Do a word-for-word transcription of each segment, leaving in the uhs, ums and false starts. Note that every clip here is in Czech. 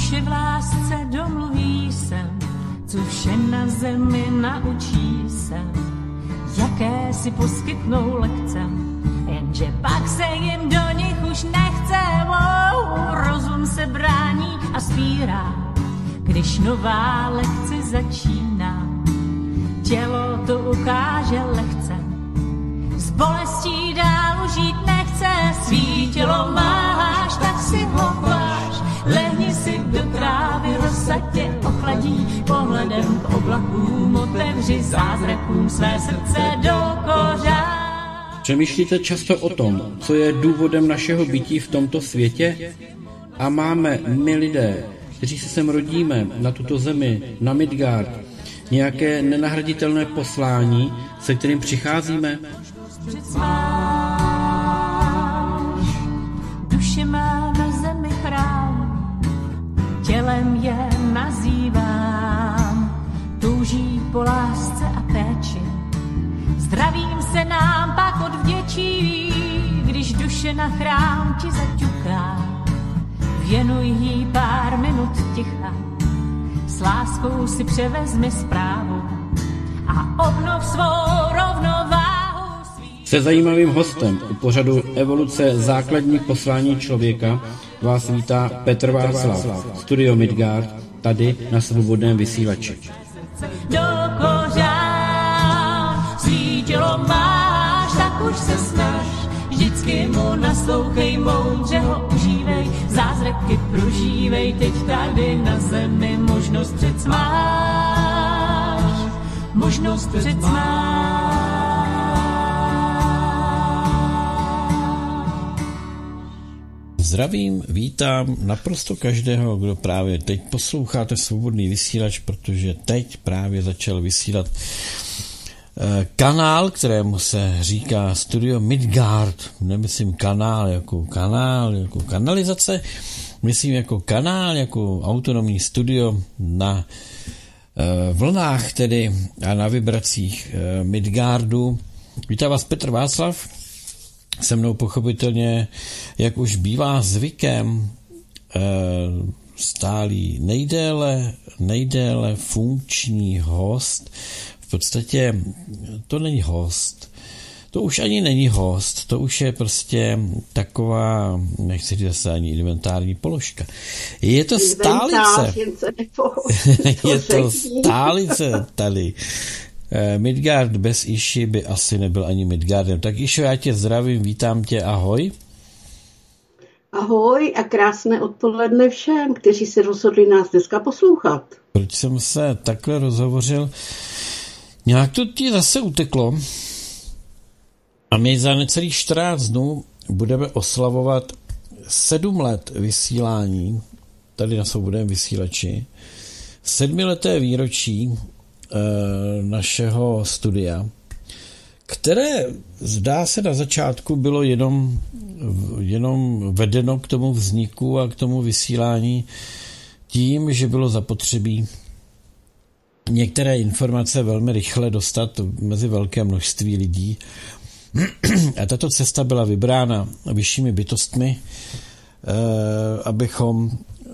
duše v lásce domluví se, co vše na zemi naučí se, jaké si poskytnou lekce, jenže pak se jim do nich už nechce. Wow, rozum se brání a spírá, když nová lekce začíná. Tělo to ukáže lehce, s bolestí dál žít nechce. Svý tělo máš, tak si ho váž, lehni si do trávy, rosa tě ochladí. Pohledem k oblakům otevři zázrakům své srdce do kořán. Přemýšlíte často o tom, co je důvodem našeho bytí v tomto světě? A máme my lidé, kteří se sem rodíme na tuto zemi, na Midgard, nějaké nenahraditelné poslání, se kterým přicházíme? Duše má na zemi chrám, tělem je nazývám, touží po lásce a péči, zdravím se nám pak odvděčí, když duše na chrám ti zaťuká, věnuj jí pár minut ticha, s láskou si převezmi zprávu a obnov svou rovnováhu. Se zajímavým hostem u pořadu Evoluce základní poslání člověka vás vítá Petr Václav, Studio Midgard, tady na Svobodném vysílači. Do kořán, svý tělo máš, tak už se snaž, vždycky mu naslouchej, moudře ho užívej, zázraky prožívej, teď tady na zemi možnost přec máš, možnost přec máš. Zdravím, vítám naprosto každého, kdo právě teď posloucháte Svobodný vysílač, protože teď právě začal vysílat kanál, kterému se říká Studio Midgard. Nemyslím kanál jako kanál, jako kanalizace, myslím jako kanál, jako autonomní studio na vlnách tedy a na vibracích Midgardu. Vítá vás Petr Václav, se mnou pochopitelně, jak už bývá zvykem, stálý nejdéle, nejdéle funkční host. V podstatě to není host, to už ani není host, to už je prostě taková, nechci říct zase ani inventární položka. Je to stálice, je to stálice tady. Midgard bez Iši by asi nebyl ani Midgardem. Tak Išo, já tě zdravím, vítám tě, ahoj. Ahoj a krásné odpoledne všem, kteří se rozhodli nás dneska poslouchat. Proč jsem se takhle rozhovořil? Nějak to ti zase uteklo a my za necelých čtrnáct dnů budeme oslavovat sedm let vysílání tady na Svobodném vysílači, sedmileté výročí e, našeho studia, které zdá se na začátku bylo jenom, jenom vedeno k tomu vzniku a k tomu vysílání tím, že bylo zapotřebí některé informace velmi rychle dostat mezi velké množství lidí. A tato cesta byla vybrána vyššími bytostmi, abychom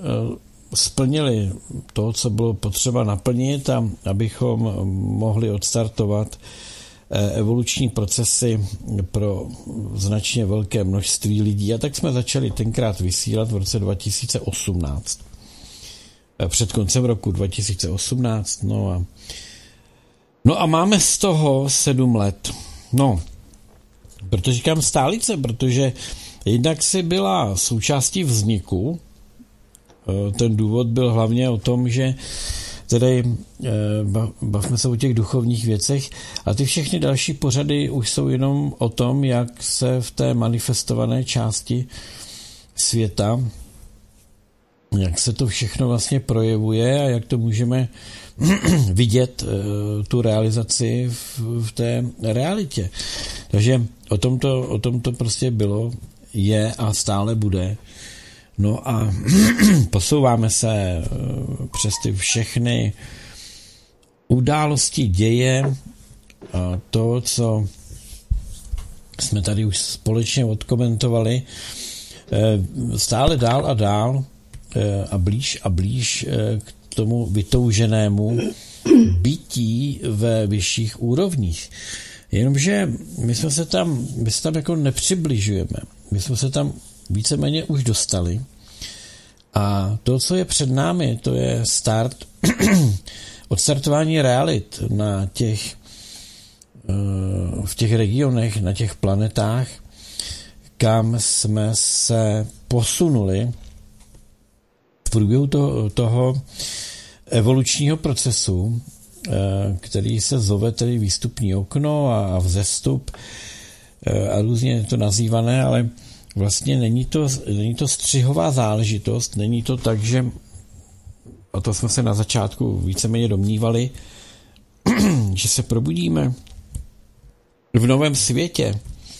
splnili to, co bylo potřeba naplnit a abychom mohli odstartovat evoluční procesy pro značně velké množství lidí. A tak jsme začali tenkrát vysílat v roce dva tisíce osmnáct. Před koncem roku dva tisíce osmnáct, no a, no a máme z toho sedm let. No, protože říkám stálice, protože jednak si byla součástí vzniku, ten důvod byl hlavně o tom, že tedy bavme se o těch duchovních věcech a ty všechny další pořady už jsou jenom o tom, jak se v té manifestované části světa, jak se to všechno vlastně projevuje a jak to můžeme vidět, tu realizaci v, v té realitě. Takže o tom to, o tom to prostě bylo, je a stále bude. No a posouváme se přes ty všechny události děje, a to, co jsme tady už společně odkomentovali, stále dál a dál a blíž a blíž k tomu vytouženému bytí ve vyšších úrovních. Jenomže my jsme se tam, my se tam jako nepřibližujeme. My jsme se tam víceméně už dostali. A to, co je před námi, to je start, odstartování realit na těch, v těch regionech, na těch planetách, kam jsme se posunuli v průběhu toho, toho evolučního procesu, který se zove tedy výstupní okno a vzestup a různě je to nazývané, ale vlastně není to, není to střihová záležitost, není to tak, že, a to jsme se na začátku víceméně domnívali, že se probudíme v novém světě,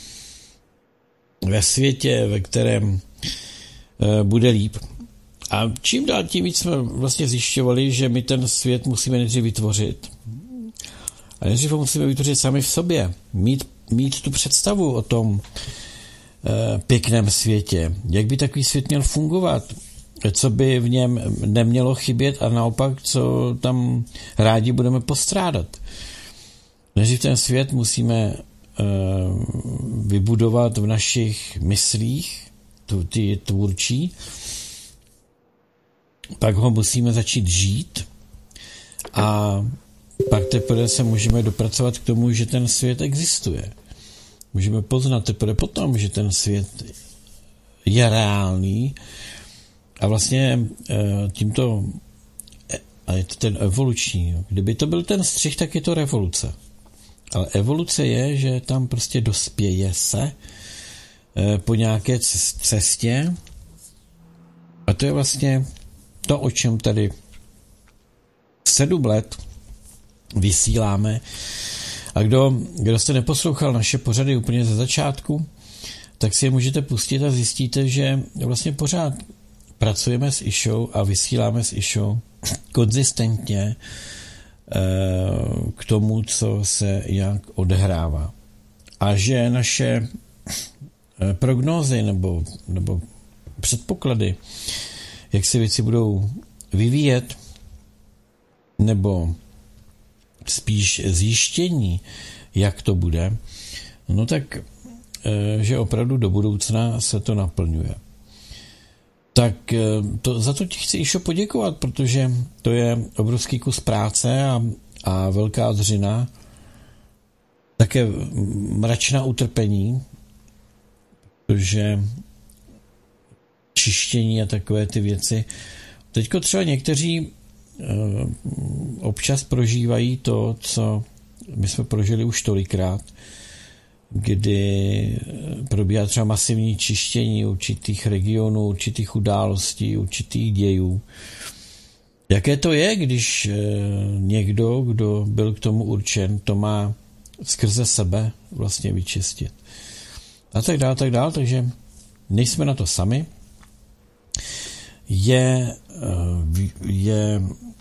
ve světě, ve kterém bude líp. A čím dál tím víc jsme vlastně zjišťovali, že my ten svět musíme nejdřív vytvořit. A nejdřív ho musíme vytvořit sami v sobě. Mít, mít tu představu o tom e, pěkném světě. Jak by takový svět měl fungovat? Co by v něm nemělo chybět a naopak, co tam rádi budeme postrádat. Nejdřív ten svět musíme e, vybudovat v našich myslích, tu, ty tvůrčí, pak ho musíme začít žít a pak teprve se můžeme dopracovat k tomu, že ten svět existuje. Můžeme poznat teprve potom, že ten svět je reálný a vlastně tímto, a je to ten evoluční, kdyby to byl ten střih, tak je to revoluce. Ale evoluce je, že tam prostě dospěje se po nějaké cestě a to je vlastně to, o čem tady sedm let vysíláme. A kdo, kdo jste neposlouchal naše pořady úplně ze začátku, tak si je můžete pustit a zjistíte, že vlastně pořád pracujeme s Išou a vysíláme s Išou konzistentně k tomu, co se jak odehrává. A že naše prognózy nebo, nebo předpoklady, jak se věci budou vyvíjet, nebo spíš zjištění, jak to bude, no tak, že opravdu do budoucna se to naplňuje. Tak to, za to ti chci Išo poděkovat, protože to je obrovský kus práce a, a velká dřina, také mračná utrpení, protože čištění a takové ty věci. Teďko třeba někteří občas prožívají to, co my jsme prožili už tolikrát, kdy probíhá třeba masivní čištění určitých regionů, určitých událostí, určitých dějů. Jaké to je, když někdo, kdo byl k tomu určen, to má skrze sebe vlastně vyčistit. A tak dále, tak dále, takže nejsme na to sami. Je, je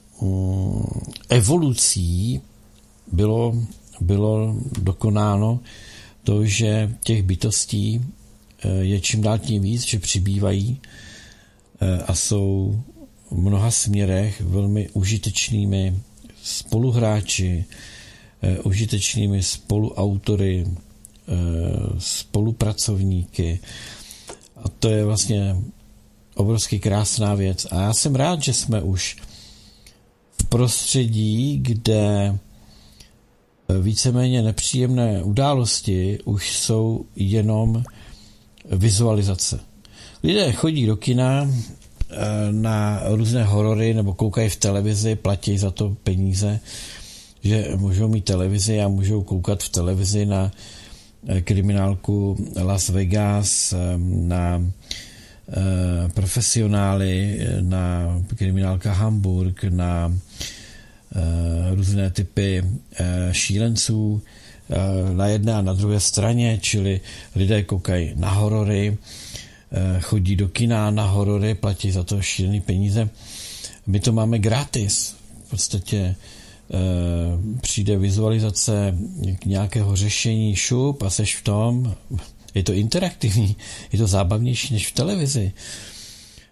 evolucí bylo, bylo dokonáno to, že těch bytostí je čím dál tím víc, že přibývají a jsou v mnoha směrech velmi užitečnými spoluhráči, užitečnými spoluautory, spolupracovníky. A to je vlastně obrovský krásná věc. A já jsem rád, že jsme už v prostředí, kde víceméně nepříjemné události už jsou jenom vizualizace. Lidé chodí do kina na různé horory nebo koukají v televizi, platí za to peníze, že můžou mít televizi a můžou koukat v televizi na kriminálku Las Vegas, na profesionály, na kriminálka Hamburg, na různé typy šílenců na jedné a na druhé straně, čili lidé koukají na horory, chodí do kina na horory, platí za to šílený peníze. My to máme gratis. V podstatě přijde vizualizace nějakého řešení, šup a seš v tom. Je to interaktivní, je to zábavnější než v televizi.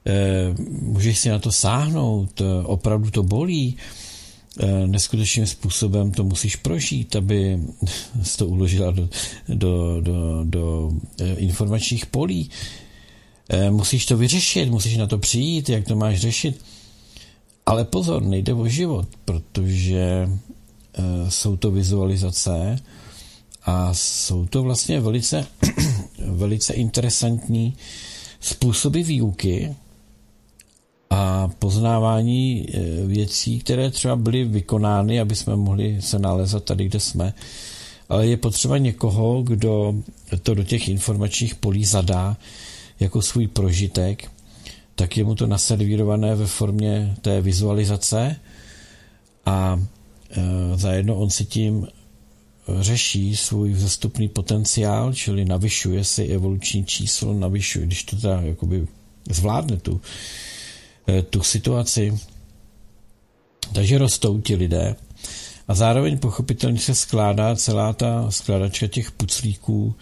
můžeš si na to sáhnout, opravdu to bolí, neskutečným způsobem to musíš prožít, aby jsi to uložila do, do, do, do informačních polí. Musíš to vyřešit, musíš na to přijít, jak to máš řešit. Ale pozor, nejde o život, protože jsou to vizualizace a jsou to vlastně velice, velice interesantní způsoby výuky a poznávání věcí, které třeba byly vykonány, aby jsme mohli se nalézat tady, kde jsme. Ale je potřeba někoho, kdo to do těch informačních polí zadá jako svůj prožitek, tak je mu to naservírované ve formě té vizualizace a e, zajedno on si tím řeší svůj vzestupný potenciál, čili navyšuje si evoluční číslo, navyšuje, když to teda jakoby zvládne tu, tu situaci. Takže rostou ti lidé a zároveň pochopitelně se skládá celá ta skládačka těch puclíků,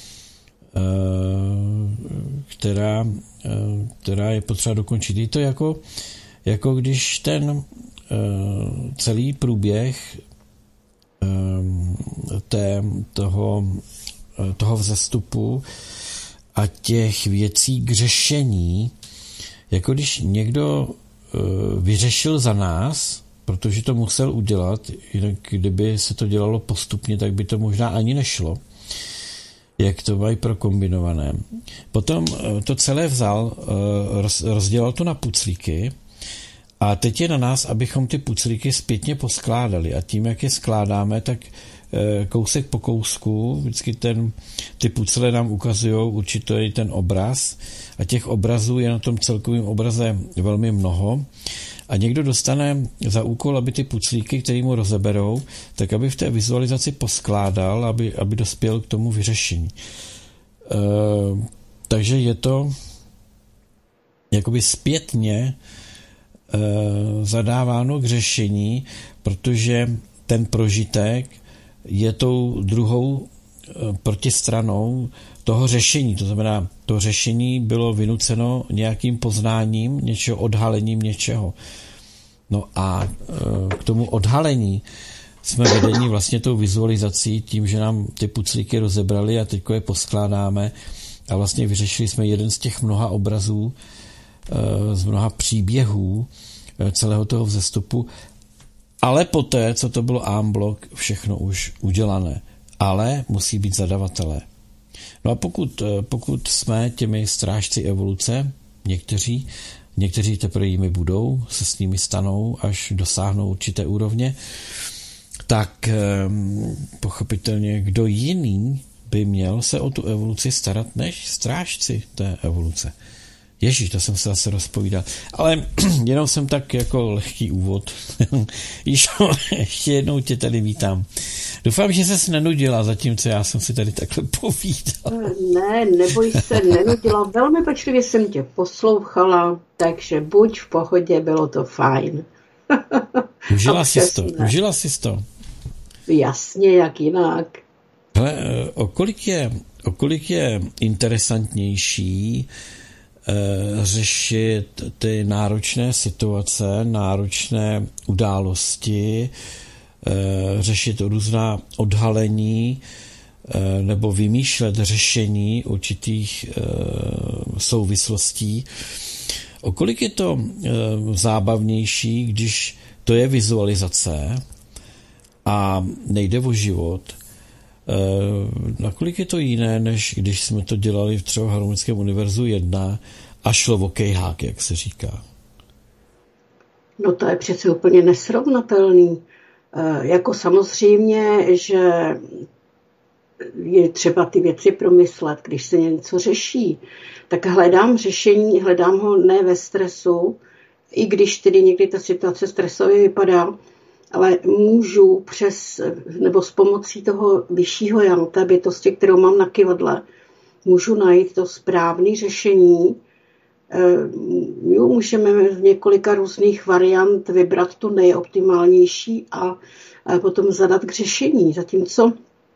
která, která je potřeba dokončit. Je to jako, jako když ten celý průběh té, toho, toho vzestupu a těch věcí k řešení, jako když někdo vyřešil za nás, protože to musel udělat, jinak kdyby se to dělalo postupně, tak by to možná ani nešlo, jak to mají prokombinované. Potom to celé vzal, rozdělal to na puclíky a teď je na nás, abychom ty puclíky zpětně poskládali a tím, jak je skládáme, tak kousek po kousku, vždycky ten, ty pucle nám ukazují určitý ten obraz a těch obrazů je na tom celkovém obraze velmi mnoho a někdo dostane za úkol, aby ty puclíky, který mu rozeberou, tak aby v té vizualizaci poskládal, aby, aby dospěl k tomu vyřešení. E, takže je to jakoby zpětně e, zadáváno k řešení, protože ten prožitek je tou druhou protistranou toho řešení. To znamená, to řešení bylo vynuceno nějakým poznáním, něčeho, odhalením něčeho. No a k tomu odhalení jsme vedeni vlastně tou vizualizací, tím, že nám ty puclíky rozebrali a teďko je poskládáme a vlastně vyřešili jsme jeden z těch mnoha obrazů, z mnoha příběhů celého toho vzestupu, ale poté, co to bylo en bloc, všechno už udělané. Ale musí být zadavatelé. No a pokud, pokud jsme těmi strážci evoluce, někteří, někteří teprve jimi budou, se s nimi stanou, až dosáhnou určité úrovně, tak pochopitelně kdo jiný by měl se o tu evoluci starat, než strážci té evoluce. Ježíš, to jsem se zase rozpovídal. Ale jenom jsem tak jako lehký úvod. Jižo, ještě jednou tě tady vítám. Doufám, že ses nenudila, zatímco já jsem si tady takhle povídal. Ne, neboj se, nenudila. Velmi pečlivě jsem tě poslouchala, takže buď v pohodě, bylo to fajn. Užila jsi to, užila jsi to. Jasně, jak jinak. Hele, o kolik je, o kolik je interesantnější řešit ty náročné situace, náročné události, řešit různá odhalení nebo vymýšlet řešení určitých souvislostí. O kolik je to zábavnější, když to je vizualizace a nejde o život, nakolik je to jiné, než když jsme to dělali v třeba Harmonickém univerzu jedna a šlo o kejhák, jak se říká? No to je přece úplně nesrovnatelný. E, jako samozřejmě, že je třeba ty věci promyslet, když se něco řeší, tak hledám řešení, hledám ho ne ve stresu, i když tedy někdy ta situace stresově vypadá, ale můžu přes, nebo s pomocí toho vyššího já, té bytosti, kterou mám na kyvadle, můžu najít to správné řešení. Jo, můžeme v několika různých variant vybrat tu nejoptimálnější a potom zadat k řešení. Zatímco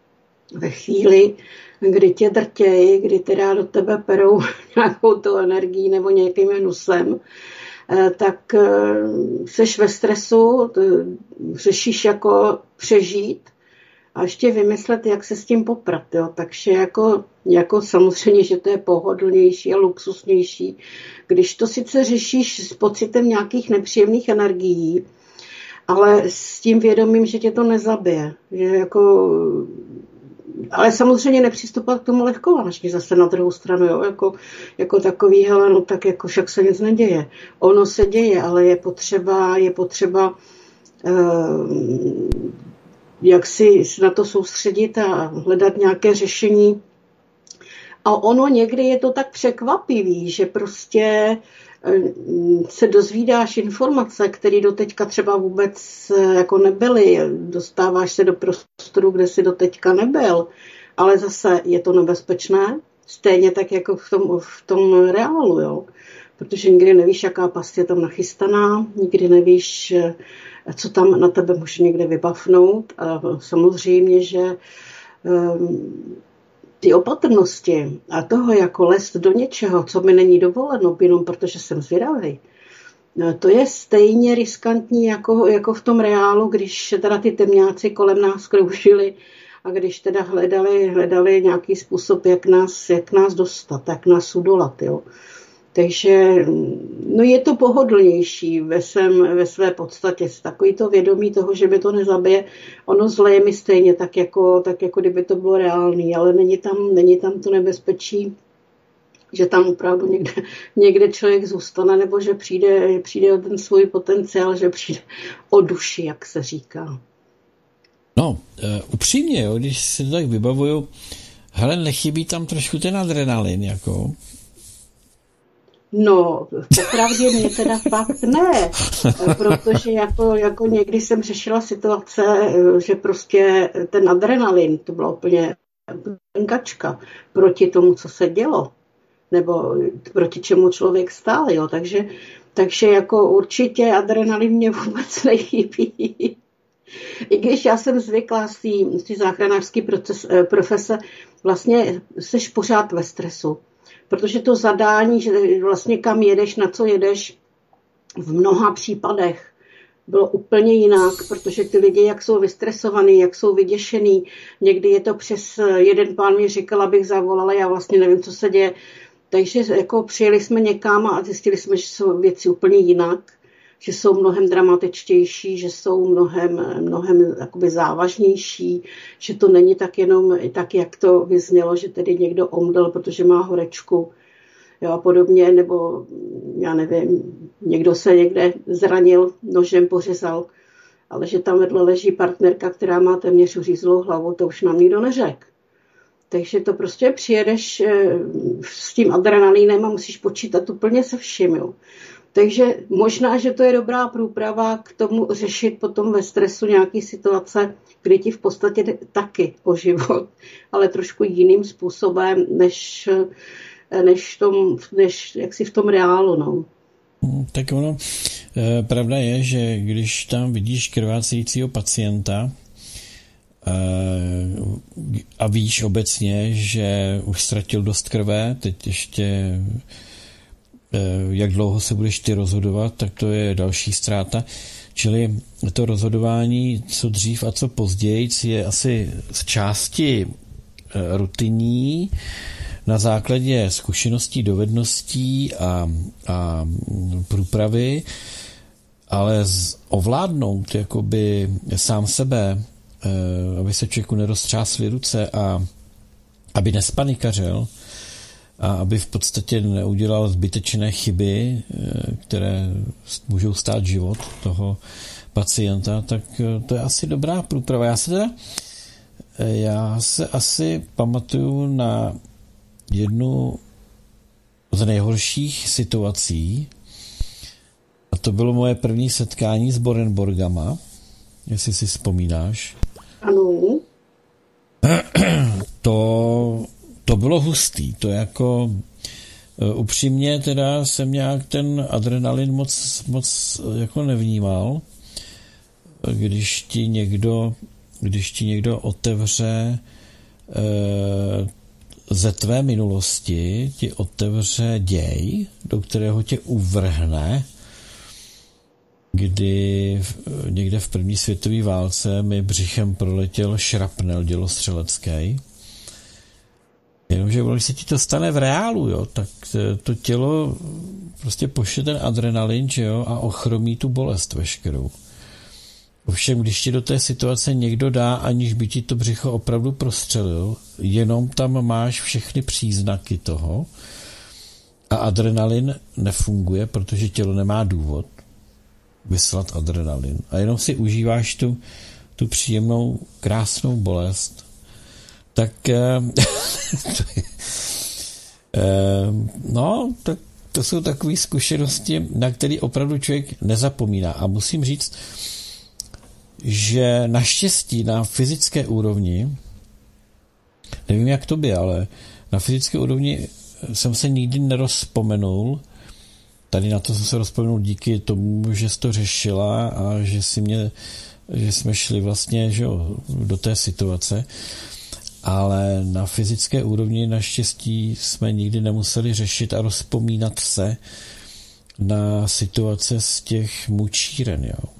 ve chvíli, kdy tě drtějí, kdy teda do tebe perou nějakou tou energií nebo nějakým hnusem, tak seš ve stresu, řešíš jako přežít a ještě vymyslet, jak se s tím poprat. Jo. Takže jako, jako samozřejmě, že to je pohodlnější a luxusnější, když to sice řešíš s pocitem nějakých nepříjemných energií, ale s tím vědomím, že tě to nezabije. Že jako, ale samozřejmě nepřistupovat k tomu lehkovážně zase na druhou stranu, jo? Jako, jako takový, hele, no tak jako však se nic neděje. Ono se děje, ale je potřeba, je potřeba uh, jak si na to soustředit a hledat nějaké řešení. A ono někdy je to tak překvapivý, že prostě se dozvídáš informace, které doteďka třeba vůbec jako nebyly. Dostáváš se do prostoru, kde jsi doteďka nebyl. Ale zase je to nebezpečné, stejně tak jako v tom, v tom reálu, jo. Protože nikdy nevíš, jaká past je tam nachystaná, nikdy nevíš, co tam na tebe může někde vybavnout. A samozřejmě, že ty opatrnosti a toho jako lest do něčeho, co mi není dovoleno, jenom protože jsem zvědavý, to je stejně riskantní jako, jako v tom reálu, když teda ty temňáci kolem nás kroužili a když teda hledali, hledali nějaký způsob, jak nás, jak nás dostat, jak nás udolat. Jo. Takže no je to pohodlnější ve, svém, ve své podstatě. Takový to vědomí toho, že by to nezabije, ono zle je mi stejně, tak jako, tak jako kdyby to bylo reálný, ale není tam, není tam to nebezpečí, že tam opravdu někde, někde člověk zůstane, nebo že přijde, přijde o ten svůj potenciál, že přijde o duši, jak se říká. No, uh, upřímně, jo, když si to tak vybavuju, hele, nechybí tam trošku ten adrenalin, jako... No, popravdě mě teda fakt ne, protože jako, jako někdy jsem řešila situace, že prostě ten adrenalin, to byla úplně kačka proti tomu, co se dělo, nebo proti čemu člověk stál, jo, takže, takže jako určitě adrenalin mě vůbec nechybí. I když já jsem zvyklá z té záchranářské profese, vlastně seš pořád ve stresu. Protože to zadání, že vlastně kam jedeš, na co jedeš, v mnoha případech bylo úplně jinak, protože ty lidi, jak jsou vystresovaný, jak jsou vyděšený, někdy je to přes, jeden pán mi říkal, abych zavolala, já vlastně nevím, co se děje. Takže jako přijeli jsme někam a zjistili jsme, že jsou věci úplně jinak, že jsou mnohem dramatičtější, že jsou mnohem, mnohem jakoby závažnější, že to není tak jenom tak, jak to vyznělo, že tedy někdo omdlel, protože má horečku, jo, a podobně, nebo já nevím, někdo se někde zranil, nožem pořezal, ale že tam vedle leží partnerka, která má téměř uřízlou hlavu, to už nám nikdo neřekl. Takže to prostě přijedeš s tím adrenalínem a musíš počítat úplně se vším, jo. Takže možná, že to je dobrá průprava k tomu řešit potom ve stresu nějaký situace, kdy ti v podstatě jde taky o život, ale trošku jiným způsobem, než, než, tom, než jak si v tom reálu. No. Tak ono, pravda je, že když tam vidíš krvácejícího pacienta a víš obecně, že už ztratil dost krve, teď ještě jak dlouho se budeš ty rozhodovat, tak to je další ztráta. Čili to rozhodování, co dřív a co později, je asi z části rutinní, na základě zkušeností, dovedností a, a průpravy, ale z, ovládnout jakoby sám sebe, aby se člověku neroztřásly ruce a aby nespanikařil, a aby v podstatě neudělal zbytečné chyby, které můžou stát život toho pacienta, tak to je asi dobrá průprava. Já se teda, já se asi pamatuju na jednu z nejhorších situací, a to bylo moje první setkání s Borenborgama, jestli si vzpomínáš. Ano. To To bylo hustý, to jako uh, upřímně teda jsem nějak ten adrenalin moc, moc jako nevnímal, když ti někdo, když ti někdo otevře ze tvé minulosti ti otevře děj, do kterého tě uvrhne, kdy někde v první světové válce mi břichem proletěl šrapnel dělostřelecký. Jenomže když se ti to stane v reálu, jo, tak to tělo prostě pošle ten adrenalin, že jo, a ochromí tu bolest veškerou. Ovšem, když ti do té situace někdo dá, aniž by ti to břicho opravdu prostřelil, jenom tam máš všechny příznaky toho a adrenalin nefunguje, protože tělo nemá důvod vyslat adrenalin. A jenom si užíváš tu, tu příjemnou, krásnou bolest, tak eh, eh, no, tak to jsou takové zkušenosti, na které opravdu člověk nezapomíná. A musím říct, že naštěstí na fyzické úrovni, nevím jak to by, ale na fyzické úrovni jsem se nikdy nerozpomenul. Tady na to jsem se rozpomenul díky tomu, že jsi to řešila a že si mě, že jsme šli vlastně, že jo, do té situace. Ale na fyzické úrovni naštěstí jsme nikdy nemuseli řešit a rozpomínat se na situace z těch mučíren, jo.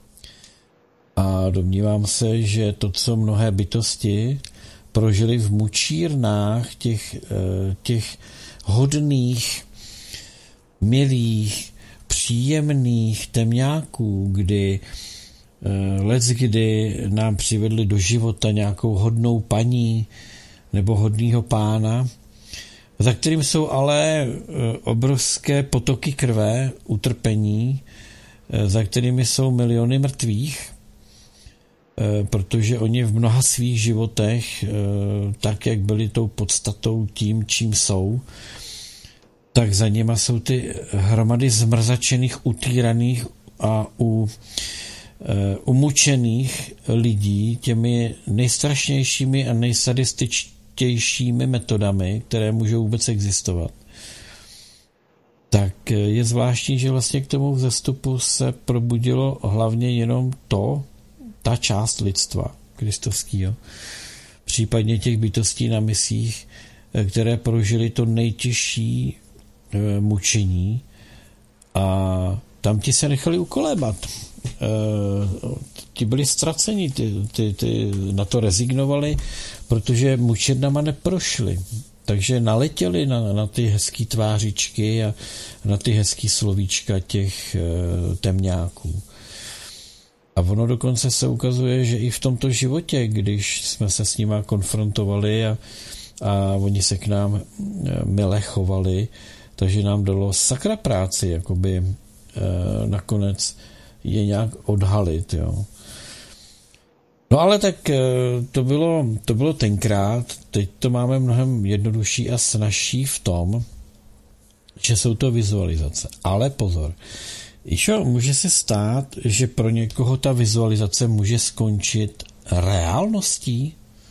A domnívám se, že to, co mnohé bytosti prožili v mučírnách těch, těch hodných, milých, příjemných temňáků, kdy leckdy nám přivedli do života nějakou hodnou paní nebo hodnýho pána, za kterým jsou ale obrovské potoky krve, utrpení, za kterými jsou miliony mrtvých, protože oni v mnoha svých životech, tak jak byli tou podstatou tím, čím jsou, tak za nima jsou ty hromady zmrzačených, utýraných a u, umučených lidí těmi nejstrašnějšími a nejsadističtějšími metodami, které můžou vůbec existovat. Tak je zvláštní, že vlastně k tomu vzestupu se probudilo hlavně jenom to, ta část lidstva kristovského, případně těch bytostí na misích, které prožili to nejtěžší e, mučení a tam ti se nechali ukolébat. E, ti byli ztraceni, ty, ty, ty na to rezignovali, protože mučednama neprošli. Takže naletěli na, na ty hezký tvářičky a na ty hezký slovíčka těch e, temňáků. A ono dokonce se ukazuje, že i v tomto životě, když jsme se s nima konfrontovali a, a oni se k nám mile chovali, takže nám dalo sakra práci, jakoby e, nakonec je nějak odhalit, jo. No ale tak e, to bylo, to bylo tenkrát, teď to máme mnohem jednodušší a snazší v tom, že jsou to vizualizace. Ale pozor, Išo, může se stát, že pro někoho ta vizualizace může skončit reálností?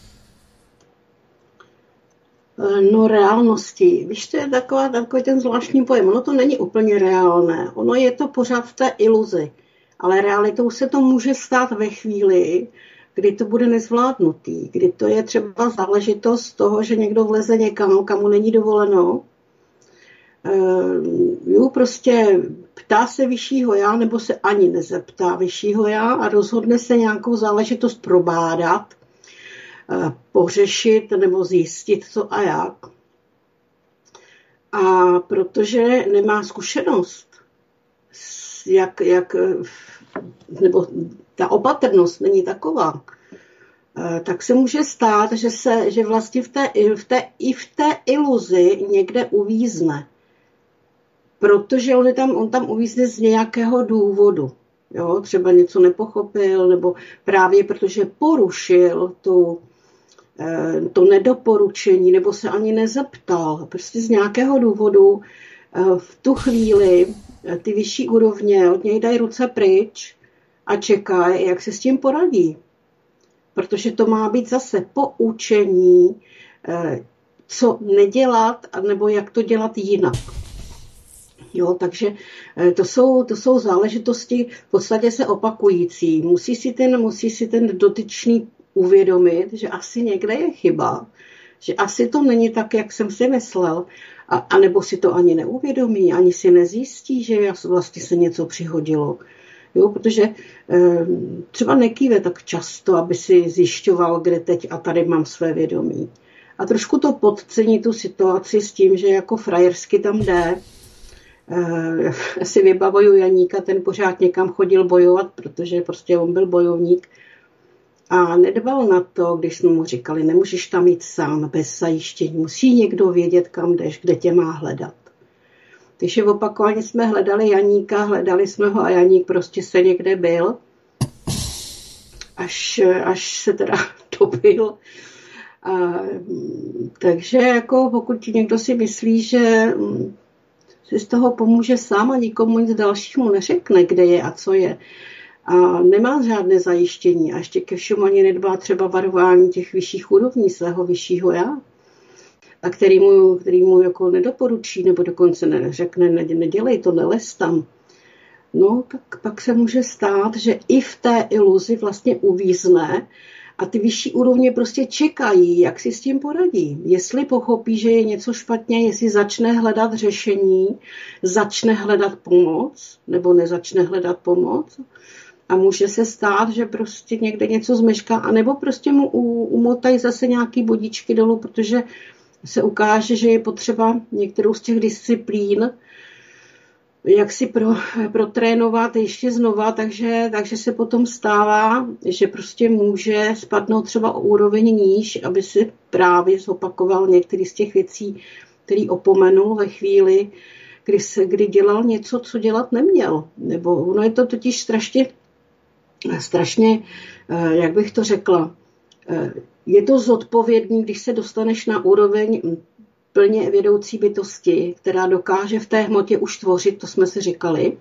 No reálností. Víš, to je taková, takový ten zvláštní pojem. Ono to není úplně reálné. Ono je to pořád v té iluzi. Ale realitou se to může stát ve chvíli, kdy to bude nezvládnutý. Kdy to je třeba záležitost toho, že někdo vleze někam, kam mu není dovoleno. Jo, prostě ptá se vyššího já, nebo se ani nezeptá vyššího já a rozhodne se nějakou záležitost probádat, pořešit nebo zjistit co a jak. A protože nemá zkušenost, jak, jak, nebo ta opatrnost není taková, tak se může stát, že, se, že vlastně v té, v té, i v té iluzi někde uvízne. Protože on, je tam, on tam uvízne z nějakého důvodu. Jo? Třeba něco nepochopil, nebo právě protože porušil tu, to nedoporučení, nebo se ani nezeptal. Prostě z nějakého důvodu v tu chvíli ty vyšší úrovně od něj dají ruce pryč a čekají, jak se s tím poradí. Protože to má být zase poučení, co nedělat, nebo jak to dělat jinak. Jo, takže to jsou, to jsou záležitosti v podstatě se opakující. Musí si ten, musí si ten dotyčný uvědomit, že asi někde je chyba, že asi to není tak, jak jsem si myslel, a, a nebo si to ani neuvědomí, ani si nezjistí, že vlastně se něco přihodilo. Jo, protože e, třeba nekýve tak často, aby si zjišťoval, kde teď a tady mám své vědomí. A trošku to podcení tu situaci s tím, že jako frajersky tam jde. E, si vybavuju Janíka, ten pořád někam chodil bojovat, protože prostě on byl bojovník. A nedbal na to, když jsme mu říkali, nemůžeš tam jít sám, bez zajištění, musí někdo vědět, kam jdeš, kde tě má hledat. Takže opakovaně jsme hledali Janíka, hledali jsme ho a Janík prostě se někde byl, až, až se teda dobil. A, takže jako pokud někdo si myslí, že si z toho pomůže sám a nikomu nic dalšímu neřekne, kde je a co je, a nemá žádné zajištění a ještě ke všemu ani nedbá třeba varování těch vyšších úrovní svého vyššího já, a který mu, který mu jako nedoporučí nebo dokonce neřekne, nedělej to, nelez tam, no tak pak se může stát, že i v té iluzi vlastně uvízne a ty vyšší úrovně prostě čekají, jak si s tím poradí. Jestli pochopí, že je něco špatně, jestli začne hledat řešení, začne hledat pomoc nebo nezačne hledat pomoc. A může se stát, že prostě někde něco zmešká, anebo prostě mu umotají zase nějaký bodičky dolů, protože se ukáže, že je potřeba některou z těch disciplín jak si pro, protrénovat ještě znova, takže, takže se potom stává, že prostě může spadnout třeba o úroveň níž, aby si právě zopakoval některé z těch věcí, který opomenul ve chvíli, kdy, se, kdy dělal něco, co dělat neměl. Nebo ono je to totiž strašně, strašně, jak bych to řekla, je to zodpovědný, když se dostaneš na úroveň plně vědoucí bytosti, která dokáže v té hmotě už tvořit, to jsme si říkali.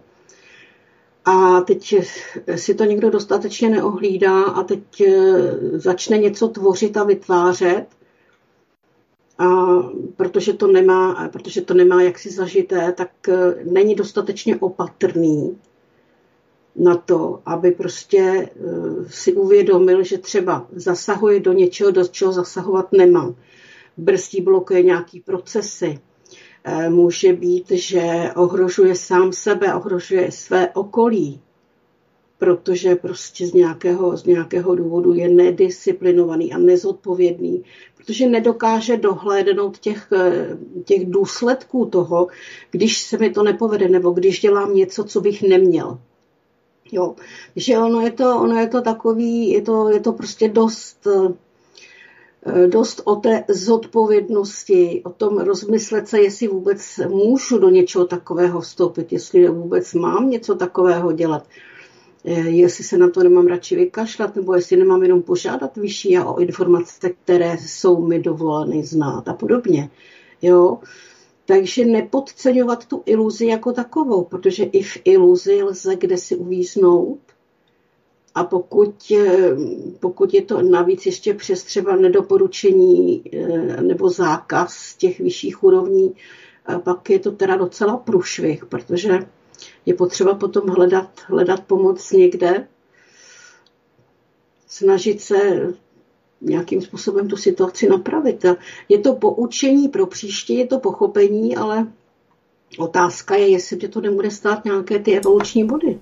A teď si to někdo dostatečně neohlídá a teď začne něco tvořit a vytvářet. A protože to nemá, protože to nemá jaksi zažité, tak není dostatečně opatrný na to, aby prostě si uvědomil, že třeba zasahuje do něčeho, do čeho zasahovat nemá. Brzdí, blokuje nějaký procesy. Může být, že ohrožuje sám sebe, ohrožuje své okolí, protože prostě z nějakého, z nějakého důvodu je nedisciplinovaný a nezodpovědný, protože nedokáže dohlédnout těch, těch důsledků toho, když se mi to nepovede, nebo když dělám něco, co bych neměl. Jo. Takže ono je to, ono je to takový, je to, je to prostě dost, dost o té zodpovědnosti, o tom rozmyslet se, jestli vůbec můžu do něčeho takového vstoupit, jestli vůbec mám něco takového dělat, jestli se na to nemám radši vykašlat, nebo jestli nemám jenom požádat vyšší a o informace, které jsou mi dovoleny znát a podobně. Jo. Takže nepodceňovat tu iluzi jako takovou, protože i v iluzi lze kde si uvíznout. A pokud, pokud je to navíc ještě přes třeba nedoporučení nebo zákaz těch vyšších úrovní, pak je to teda docela průšvih, protože je potřeba potom hledat, hledat pomoc někde, snažit se nějakým způsobem tu situaci napravit. A je to poučení pro příště, je to pochopení, ale otázka je, jestli tě to nebude stát nějaké ty evoluční body.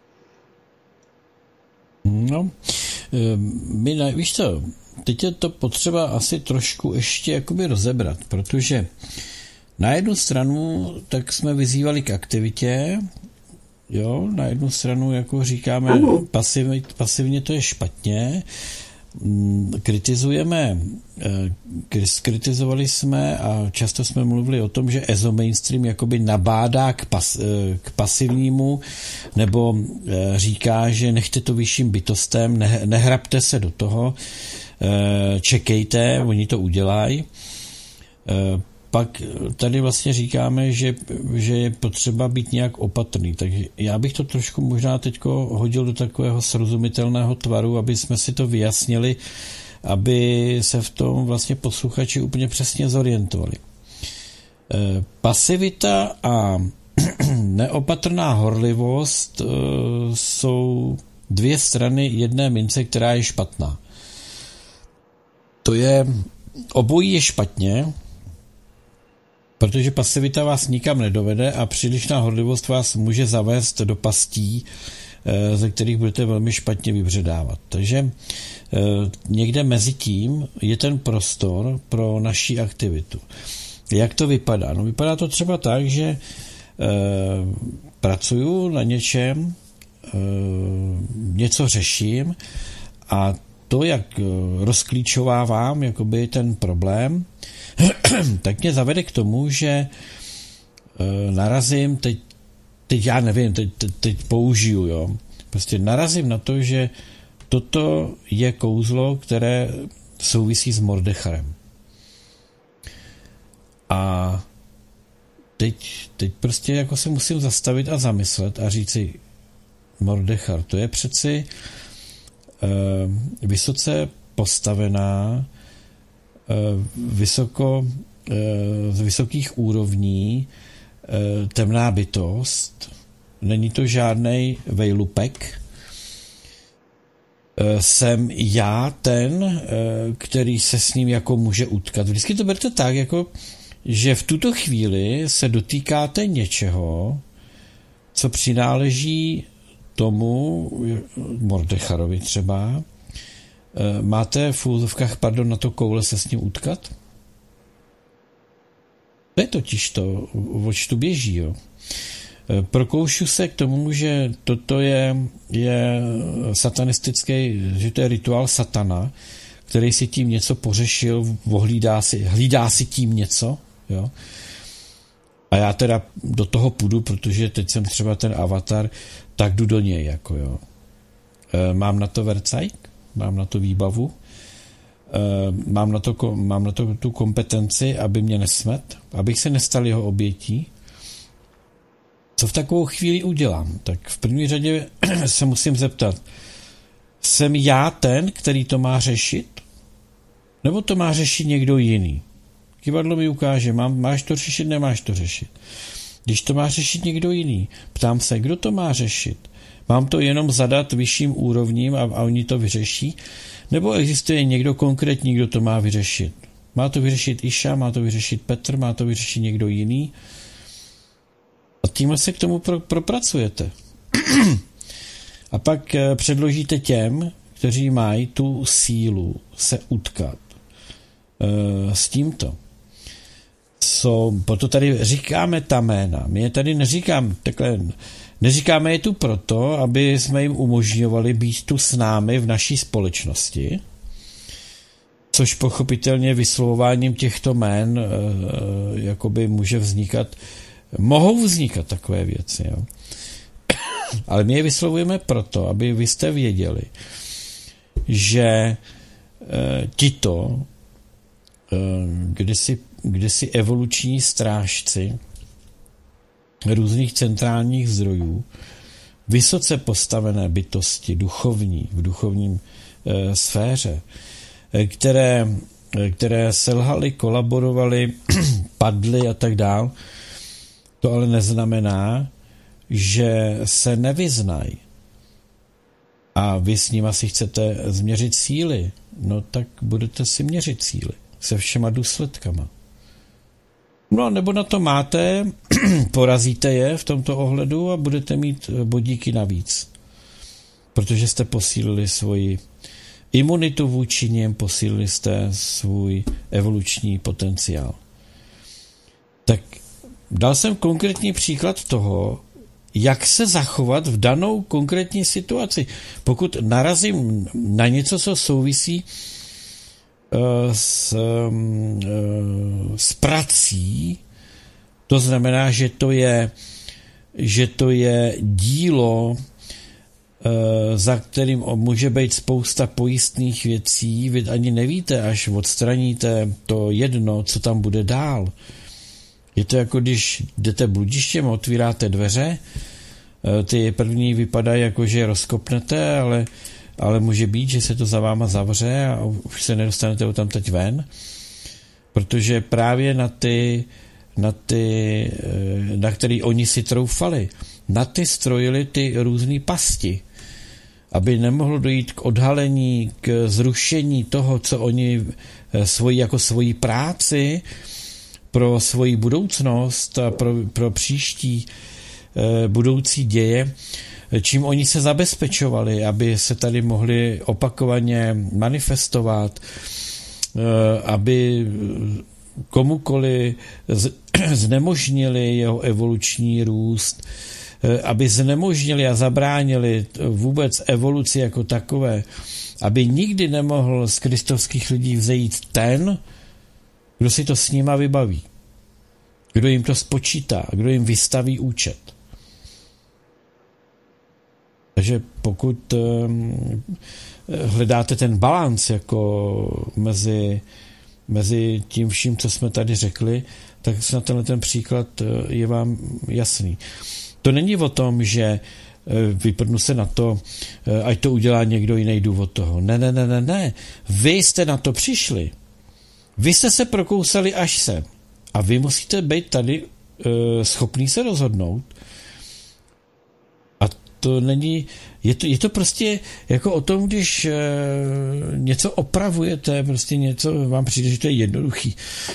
No, my, víš co, teď je to potřeba asi trošku ještě jakoby rozebrat, protože na jednu stranu tak jsme vyzývali k aktivitě, jo, na jednu stranu jako říkáme pasivně, pasivně to je špatně, kritizujeme, kritizovali jsme a často jsme mluvili o tom, že ezo mainstream jakoby nabádá k, pas, k pasivnímu nebo říká, že nechte to vyšším bytostem, ne, nehrabte se do toho, čekejte, oni to udělají. Pak tady vlastně říkáme, že, že je potřeba být nějak opatrný. Takže já bych to trošku možná teďko hodil do takového srozumitelného tvaru, aby jsme si to vyjasnili, aby se v tom vlastně posluchači úplně přesně zorientovali. Pasivita a neopatrná horlivost jsou dvě strany jedné mince, která je špatná. to je, obojí je špatně, protože pasivita vás nikam nedovede a přílišná horlivost vás může zavést do pastí, ze kterých budete velmi špatně vybředávat. Takže někde mezi tím je ten prostor pro naši aktivitu. Jak to vypadá? No vypadá to třeba tak, že e, pracuju na něčem, e, něco řeším a to, jak rozklíčovávám jakoby ten problém, tak mě zavede k tomu, že e, narazím, teď, teď já nevím, teď, teď, teď použiju, jo. Prostě narazím na to, že toto je kouzlo, které souvisí s Mordecharem. A teď, teď prostě jako se musím zastavit a zamyslet a říci, Mordechar, to je přeci eh, vysoce postavená, eh, vysoko, eh, z vysokých úrovní eh, temná bytost. Není to žádnej vejlupek. Eh, jsem já ten, eh, který se s ním jako může utkat. Vždycky to berte tak, jako že v tuto chvíli se dotýkáte něčeho, co přináleží tomu Mordecharovi třeba. Máte v úzovkách, pardon, na to koule se s ním utkat? To je totiž to, oč tu běží, jo. Prokoušu se k tomu, že toto je, je satanistický, že to je rituál satana, který si tím něco pořešil, ohlídá si, hlídá si tím něco, jo. A já teda do toho půjdu, protože teď jsem třeba ten avatar, tak jdu do něj, jako jo. E, mám na to vercajk, mám na to výbavu, e, mám na to, mám na to tu kompetenci, aby mě nesmet, abych se nestal jeho obětí. Co v takovou chvíli udělám? Tak v první řadě se musím zeptat, jsem já ten, který to má řešit? Nebo to má řešit někdo jiný? Kivadlo mi ukáže, mám, máš to řešit, nemáš to řešit. Když to má řešit někdo jiný, ptám se, kdo to má řešit? Mám to jenom zadat vyšším úrovním a, a oni to vyřeší? Nebo existuje někdo konkrétní, kdo to má vyřešit? Má to vyřešit Iša, má to vyřešit Petr, má to vyřešit někdo jiný? A tímhle se k tomu pro, propracujete. A pak předložíte těm, kteří mají tu sílu se utkat e, s tímto. Co, proto tady říkáme ta jména. My je tady neříkám, takhle, neříkáme je tu proto, aby jsme jim umožňovali být tu s námi v naší společnosti, což pochopitelně vyslovováním těchto jmén e, jakoby může vznikat, mohou vznikat takové věci, jo. Ale my je vyslovujeme proto, aby vy jste věděli, že e, tito e, kdysi, kdysi evoluční strážci různých centrálních zdrojů, vysoce postavené bytosti, duchovní, v duchovním e, sféře, e, které, e, které selhaly, kolaborovaly, padly a tak dál, to ale neznamená, že se nevyznají a vy s nima si chcete změřit síly, no tak budete si měřit síly se všema důsledkama. No nebo na to máte, porazíte je v tomto ohledu a budete mít bodíky navíc, protože jste posílili svoji imunitu vůči něm, posílili jste svůj evoluční potenciál. Tak dal jsem konkrétní příklad toho, jak se zachovat v danou konkrétní situaci. Pokud narazím na něco, co souvisí uh, s, um, uh, s prací, to znamená, že to je, že to je dílo, uh, za kterým může být spousta pojistných věcí, vy ani nevíte, až odstraníte to jedno, co tam bude dál. Je to jako když jdete bludištěm, otvíráte dveře, ty první vypadají jako, že je rozkopnete, ale, ale může být, že se to za váma zavře a už se nedostanete odtamtud ven, protože právě na ty, na ty, na který oni si troufali, na ty strojili ty různý pasti. aby nemohlo dojít k odhalení, k zrušení toho, co oni svoji, jako svoji práci pro svoji budoucnost a pro, pro příští eh, budoucí děje, čím oni se zabezpečovali, aby se tady mohli opakovaně manifestovat, eh, aby komukoli z, znemožnili jeho evoluční růst, eh, aby znemožnili a zabránili vůbec evoluci jako takové, aby nikdy nemohl z kristovských lidí vzejít ten, kdo si to s nima vybaví, kdo jim to spočítá, kdo jim vystaví účet. Takže pokud um, hledáte ten balans jako mezi, mezi tím vším, co jsme tady řekli, tak snad tenhle ten příklad je vám jasný. To není o tom, že vyprdnu se na to, ať to udělá někdo jiný důvod toho. Ne, ne, ne, ne, ne. Vy jste na to přišli. Vy jste se prokousali až sem. A vy musíte být tady uh, schopný se rozhodnout. A to není, je to, je to prostě jako o tom, když uh, něco opravujete, prostě něco vám přijde, že to je jednoduchý.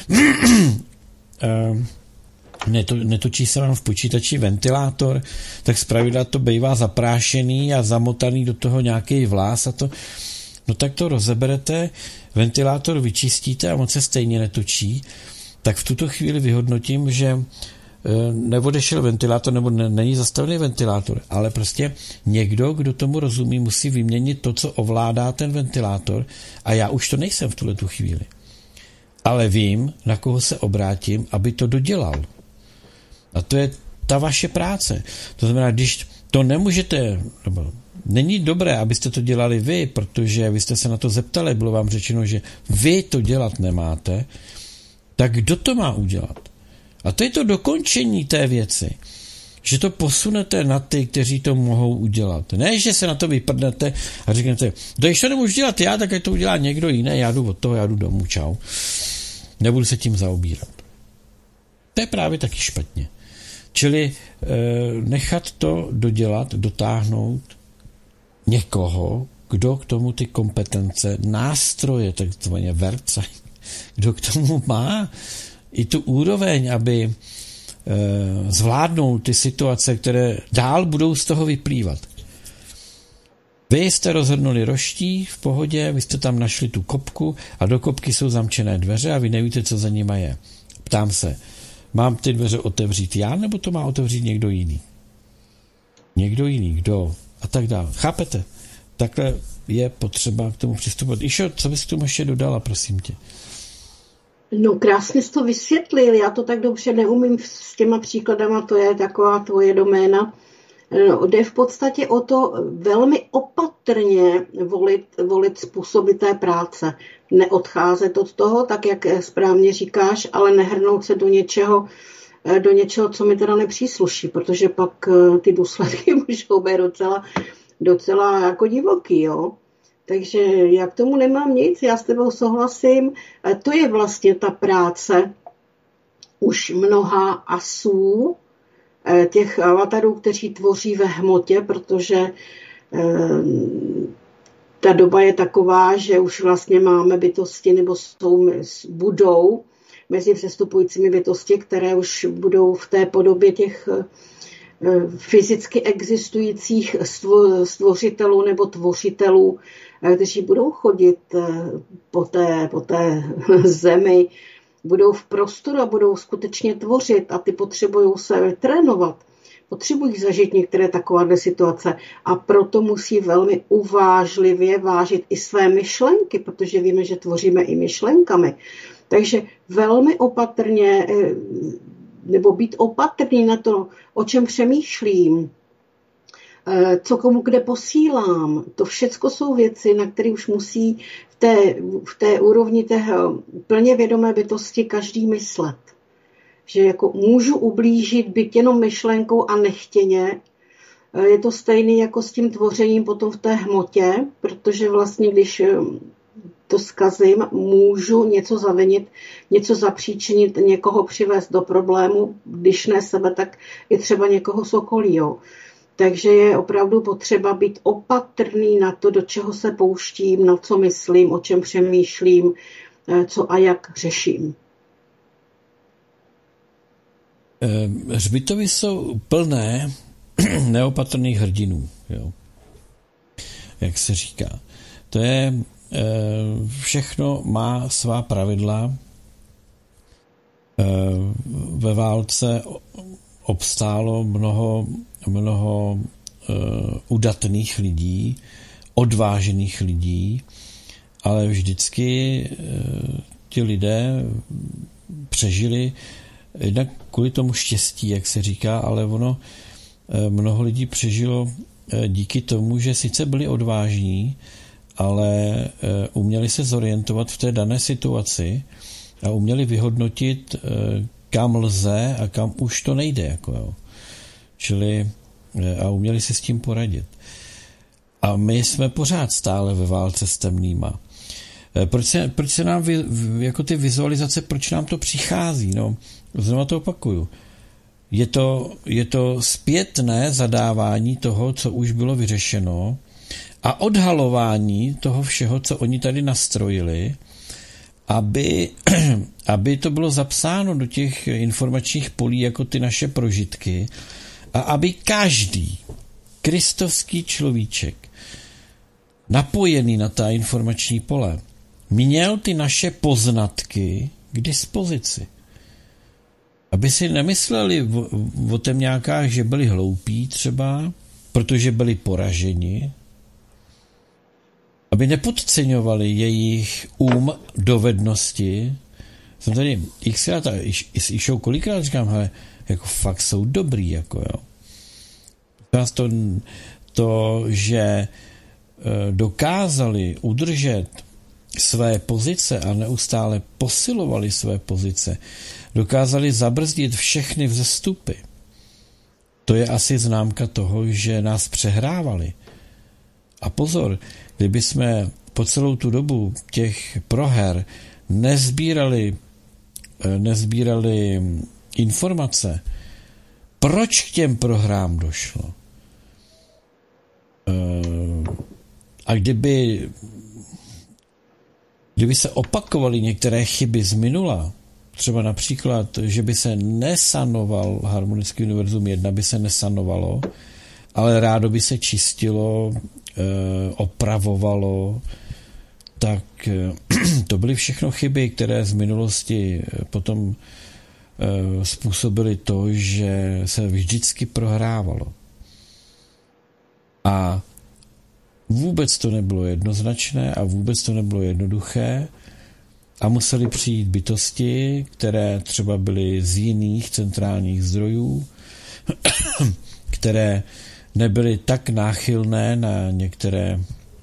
uh, Neto, netočí se vám v počítači ventilátor, tak zpravidla to bývá zaprášený a zamotaný do toho nějaký vlás a to, no tak to rozeberete, ventilátor vyčistíte a moc se stejně netočí, tak v tuto chvíli vyhodnotím, že neodešel ventilátor nebo ne, není zastavený ventilátor, ale prostě někdo, kdo tomu rozumí, musí vyměnit to, co ovládá ten ventilátor a já už to nejsem v tuhle tu chvíli. Ale vím, na koho se obrátím, aby to dodělal. A to je ta vaše práce. To znamená, když to nemůžete, nebo není dobré, abyste to dělali vy, protože vy jste se na to zeptali, bylo vám řečeno, že vy to dělat nemáte, tak kdo to má udělat? A to je to dokončení té věci. Že to posunete na ty, kteří to mohou udělat. Ne, že se na to vyprdnete a řeknete, když to nemůžu dělat já, tak ať to udělá někdo jiný, já jdu od toho, já jdu domů, čau. Nebudu se tím zaobírat. To je právě taky špatně. Čili e, nechat to dodělat, dotáhnout někoho, kdo k tomu ty kompetence, nástroje, takzvaně verce, kdo k tomu má i tu úroveň, aby e, zvládnul ty situace, které dál budou z toho vyplývat. Vy jste rozhodnuli roští v pohodě, vy jste tam našli tu kopku a do kopky jsou zamčené dveře a vy nevíte, co za nima je. Ptám se, mám ty dveře otevřít já, nebo to má otevřít někdo jiný? Někdo jiný, kdo? A tak dále. Chápete? Takhle je potřeba k tomu přistupovat. Išo, co bys k tomu ještě dodala, prosím tě? No krásně jsi to vysvětlil, já to tak dobře neumím s těma příkladama, to je taková tvoje doména. No, jde v podstatě o to velmi opatrně volit, volit způsoby té práce. Neodcházet od toho, tak jak správně říkáš, ale nehrnout se do něčeho, do něčeho, co mi teda nepřísluší, protože pak ty důsledky můžou být docela, docela jako divoký, jo. Takže já k tomu nemám nic, já s tebou souhlasím. To je vlastně ta práce už mnoha asů, těch avatarů, kteří tvoří ve hmotě, protože ta doba je taková, že už vlastně máme bytosti, nebo jsou, budou mezi přestupujícími bytosti, které už budou v té podobě těch fyzicky existujících stvořitelů nebo tvořitelů, kteří budou chodit po té, po té zemi, budou v prostoru a budou skutečně tvořit a ty potřebují se trénovat. Potřebují zažít některé takovéhle situace a proto musí velmi uvážlivě vážit i své myšlenky, protože víme, že tvoříme i myšlenkami. Takže velmi opatrně, nebo být opatrný na to, o čem přemýšlím, co komu kde posílám. To všecko jsou věci, na které už musí v té, v té úrovni té plně vědomé bytosti každý myslet. Že jako můžu ublížit byť jenom myšlenkou a nechtěně. Je to stejné jako s tím tvořením potom v té hmotě, protože vlastně, když to zkazím, můžu něco zavinit, něco zapříčinit, někoho přivést do problému, když ne sebe, tak i třeba někoho z okolí. Jo. Takže je opravdu potřeba být opatrný na to, do čeho se pouštím, na co myslím, o čem přemýšlím, co a jak řeším. Hřbitovy jsou plné neopatrných hrdinů, jo. Jak se říká. To je, všechno má svá pravidla. Ve válce obstálo mnoho, mnoho udatných lidí, odvážených lidí, ale vždycky ti lidé přežili jednak kvůli tomu štěstí, jak se říká, ale ono mnoho lidí přežilo díky tomu, že sice byli odvážní, ale uměli se zorientovat v té dané situaci a uměli vyhodnotit, kam lze a kam už to nejde. Jako jo. Čili a uměli si s tím poradit. A my jsme pořád stále ve válce s temnýma. Proč se, proč se nám vy, jako ty vizualizace, proč nám to přichází? No, znovu to opakuju. Je to, je to zpětné zadávání toho, co už bylo vyřešeno a odhalování toho všeho, co oni tady nastrojili, aby, aby to bylo zapsáno do těch informačních polí jako ty naše prožitky a aby každý kristovský človíček napojený na ta informační pole měl ty naše poznatky k dispozici. Aby si nemysleli o, o temňákách, že byli hloupí třeba, protože byli poraženi. Aby nepodceňovali jejich um, dovednosti. Jsem tady xkrát a s Išou kolikrát říkám, hele, jako fakt jsou dobrý, jako jo. To, to, že dokázali udržet své pozice a neustále posilovali své pozice, dokázali zabrzdit všechny vzestupy. To je asi známka toho, že nás přehrávali. A pozor, kdyby jsme po celou tu dobu těch proher nezbírali, nezbírali informace, proč k těm prohrám došlo? A kdyby kdyby se opakovaly některé chyby z minula, třeba například, že by se nesanoval harmonický univerzum jedna, by se nesanovalo, ale rádo by se čistilo, opravovalo, tak to byly všechno chyby, které z minulosti potom způsobily to, že se vždycky prohrávalo. A vůbec to nebylo jednoznačné a vůbec to nebylo jednoduché a museli přijít bytosti, které třeba byly z jiných centrálních zdrojů, které nebyly tak náchylné na některé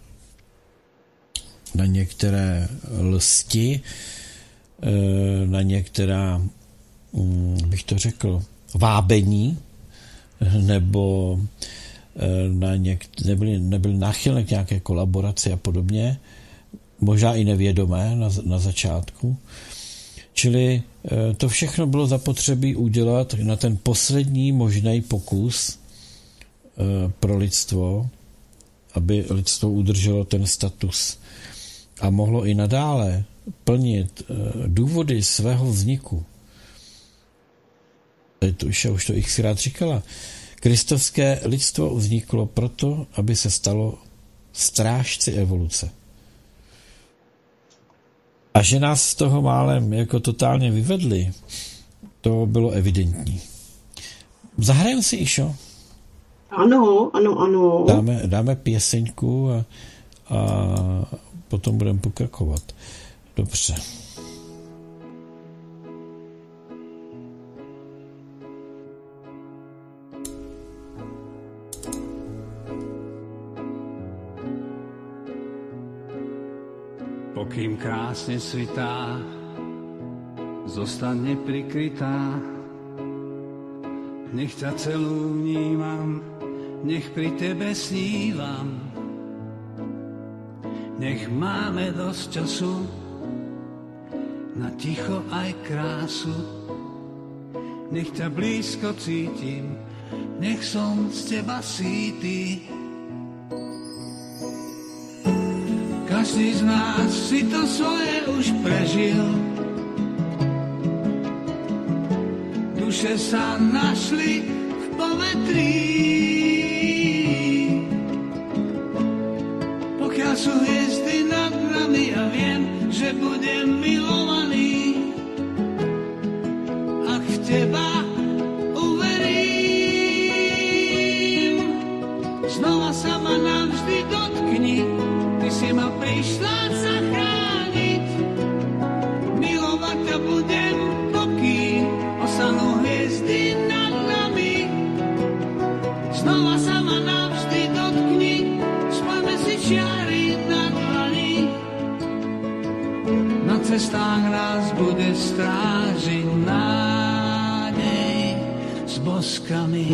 na některé lsti, na některá, bych to řekl, vábení, nebo na něk- nebyly, nebyly náchylné k nějaké kolaboraci a podobně, možná i nevědomé na, na začátku. Čili to všechno bylo zapotřebí udělat na ten poslední možný pokus pro lidstvo, aby lidstvo udrželo ten status a mohlo i nadále plnit důvody svého vzniku. To už, už to xkrát říkala. Kristovské lidstvo vzniklo proto, aby se stalo strážci evoluce. A že nás z toho málem jako totálně vyvedli, to bylo evidentní. Zahrajeme si, Išo? Ano, ano, ano. Dáme, dáme pěseňku a, a potom budeme pokračovat. Dobře. Pokým krásne svitá, zostane prikrytá. Nech ťa celú vnímam, nech pri tebe snívam. Nech máme dosť času na ticho aj krásu. Nech ťa blízko cítim, nech som z teba sýty. Každý z nás si to svoje už prežil. Duše sa našli v povetrí. Pokiaľ sú hviezdy nad nami a viem, že budem milovaný, ak v teba uverím, znova sa ma navždy dotkni. Ty si ma prišla zachrániť, milovať ťa budem, pokým ostanú hviezdy nad nami. Znova sa ma navždy dotkni, spojme si čiary na dlani. Na cestách nás bude strážiť nádej s boskami.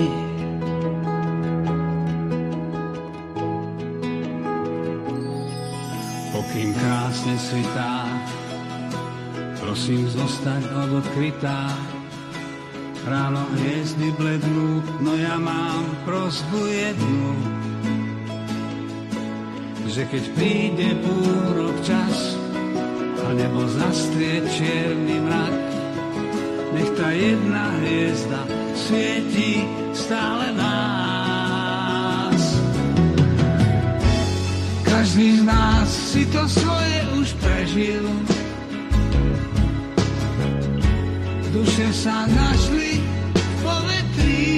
Pokým krásne svitá, prosím zostať odkrytá. Ráno hviezdy blednú, no ja mám prosbu jednu, že keď príde búrok čas a nebo zastrie čierny mrak, nech tá jedna hviezda svieti stále nás. Každý z nás si to svoje už prežil. Duše sa našli v povetrí.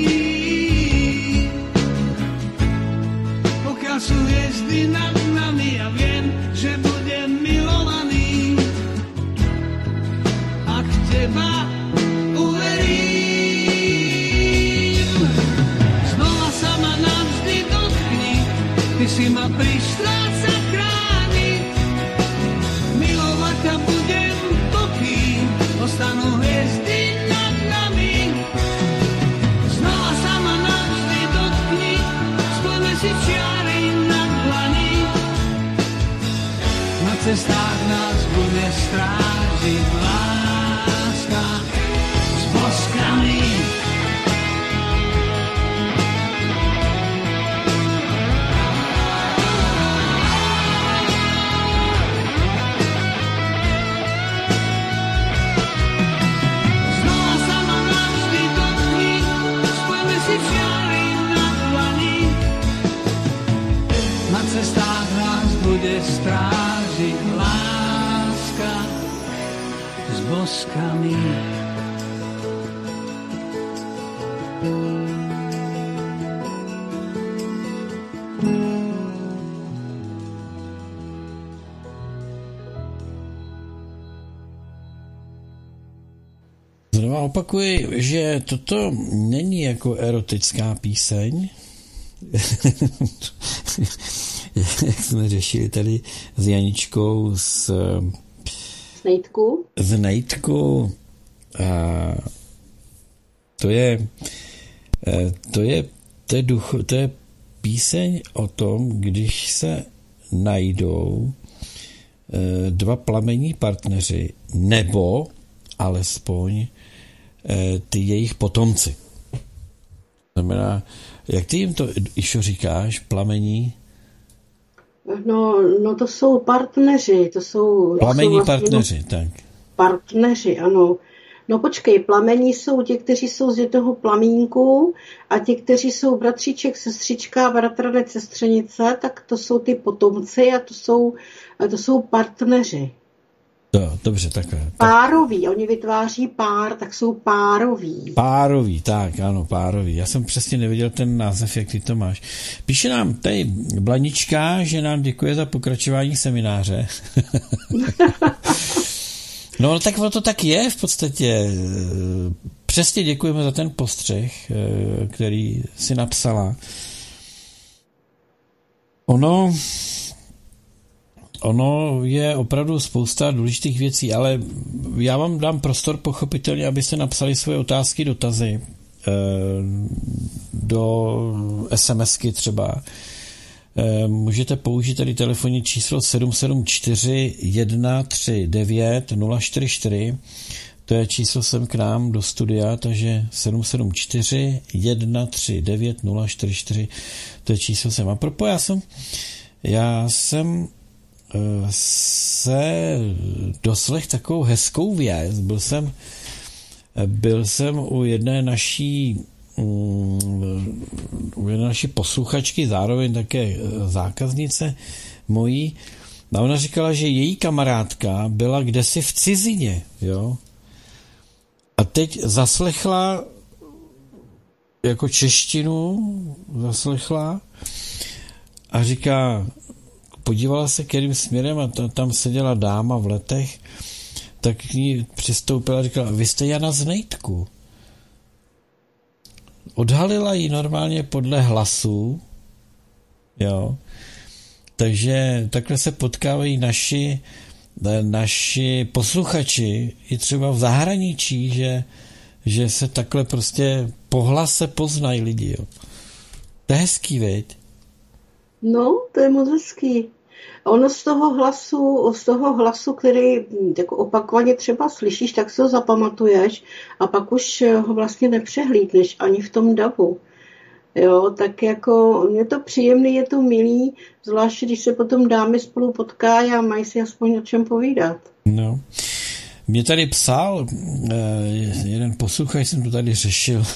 Pokiaľ sú hviezdy nad nami, ja viem, že budem milovaný. Ak v teba uverím, znova sa ma navždy dotkni. Ty si ma prišla zachrániť, milovať ťa budem, pokým ostanú hviezdy nad nami. Znova sa ma navždy dotkni, spojme si čiary na dlani. Na cestách nás bude strážiť láska s boskami. Na cestách nás bude strážiť láska s boskami. Znova opakuji, že toto není jako erotická píseň, jak jsme řešili tady s Janičkou z Nejtku. Z Nejtku. A to je to je to je, duch, to je píseň o tom, když se najdou dva plamení partneři nebo alespoň ty jejich potomci. Znamená, jak ty jim to, Išo, říkáš, plamení? No, no to jsou partneři, to jsou... Plamení jsou vlastně partneři, tak. Partneři, ano. No počkej, plamení jsou ti, kteří jsou z jednoho plamínku a ti, kteří jsou bratříček, sestřička, bratranec, sestřenice, tak to jsou ty potomci a to jsou, a to jsou partneři. No, dobře, takhle. Pároví, oni vytváří pár, tak jsou pároví. Párový, tak, ano, párový. Já jsem přesně nevěděl ten název, jak ty to máš. Píše nám tady Blanička, že nám děkuje za pokračování semináře. No, tak to tak je v podstatě. Přesně děkujeme za ten postřeh, který si napsala. Ono... Ono je opravdu spousta důležitých věcí, ale já vám dám prostor pochopitelně, abyste napsali svoje otázky, dotazy do SMSky třeba. Můžete použít tady telefonní číslo sedm sedm čtyři jedna tři devět nula čtyři čtyři. To je číslo sem k nám do studia, takže sedm sedm čtyři jedna tři devět nula čtyři čtyři, to je číslo sem. A propo, já jsem, já jsem se doslech takovou hezkou věc. Byl jsem, byl jsem u jedné naší u jedné naší posluchačky, zároveň také zákaznice mojí. A ona říkala, že její kamarádka byla kdesi v cizině, jo. A teď zaslechla jako češtinu, zaslechla a říká, podívala se, kterým směrem, a tam seděla dáma v letech, tak k ní přistoupila a říkala, vy jste Jana Znejtku. Odhalila ji normálně podle hlasu, jo. Takže takhle se potkávají naši, naši posluchači i třeba v zahraničí, že, že se takhle prostě po hlase poznají lidi, jo. To je hezký, viď? No, to je moc hezký. A ono z toho hlasu, z toho hlasu, který jako opakovaně třeba slyšíš, tak si ho zapamatuješ a pak už ho vlastně nepřehlídneš ani v tom davu. Jo, tak jako je to příjemný, je to milý, zvlášť když se potom dámy spolu potkají a mají si aspoň o čem povídat. No. Mě tady psal jeden posluchač, jsem to tady řešil,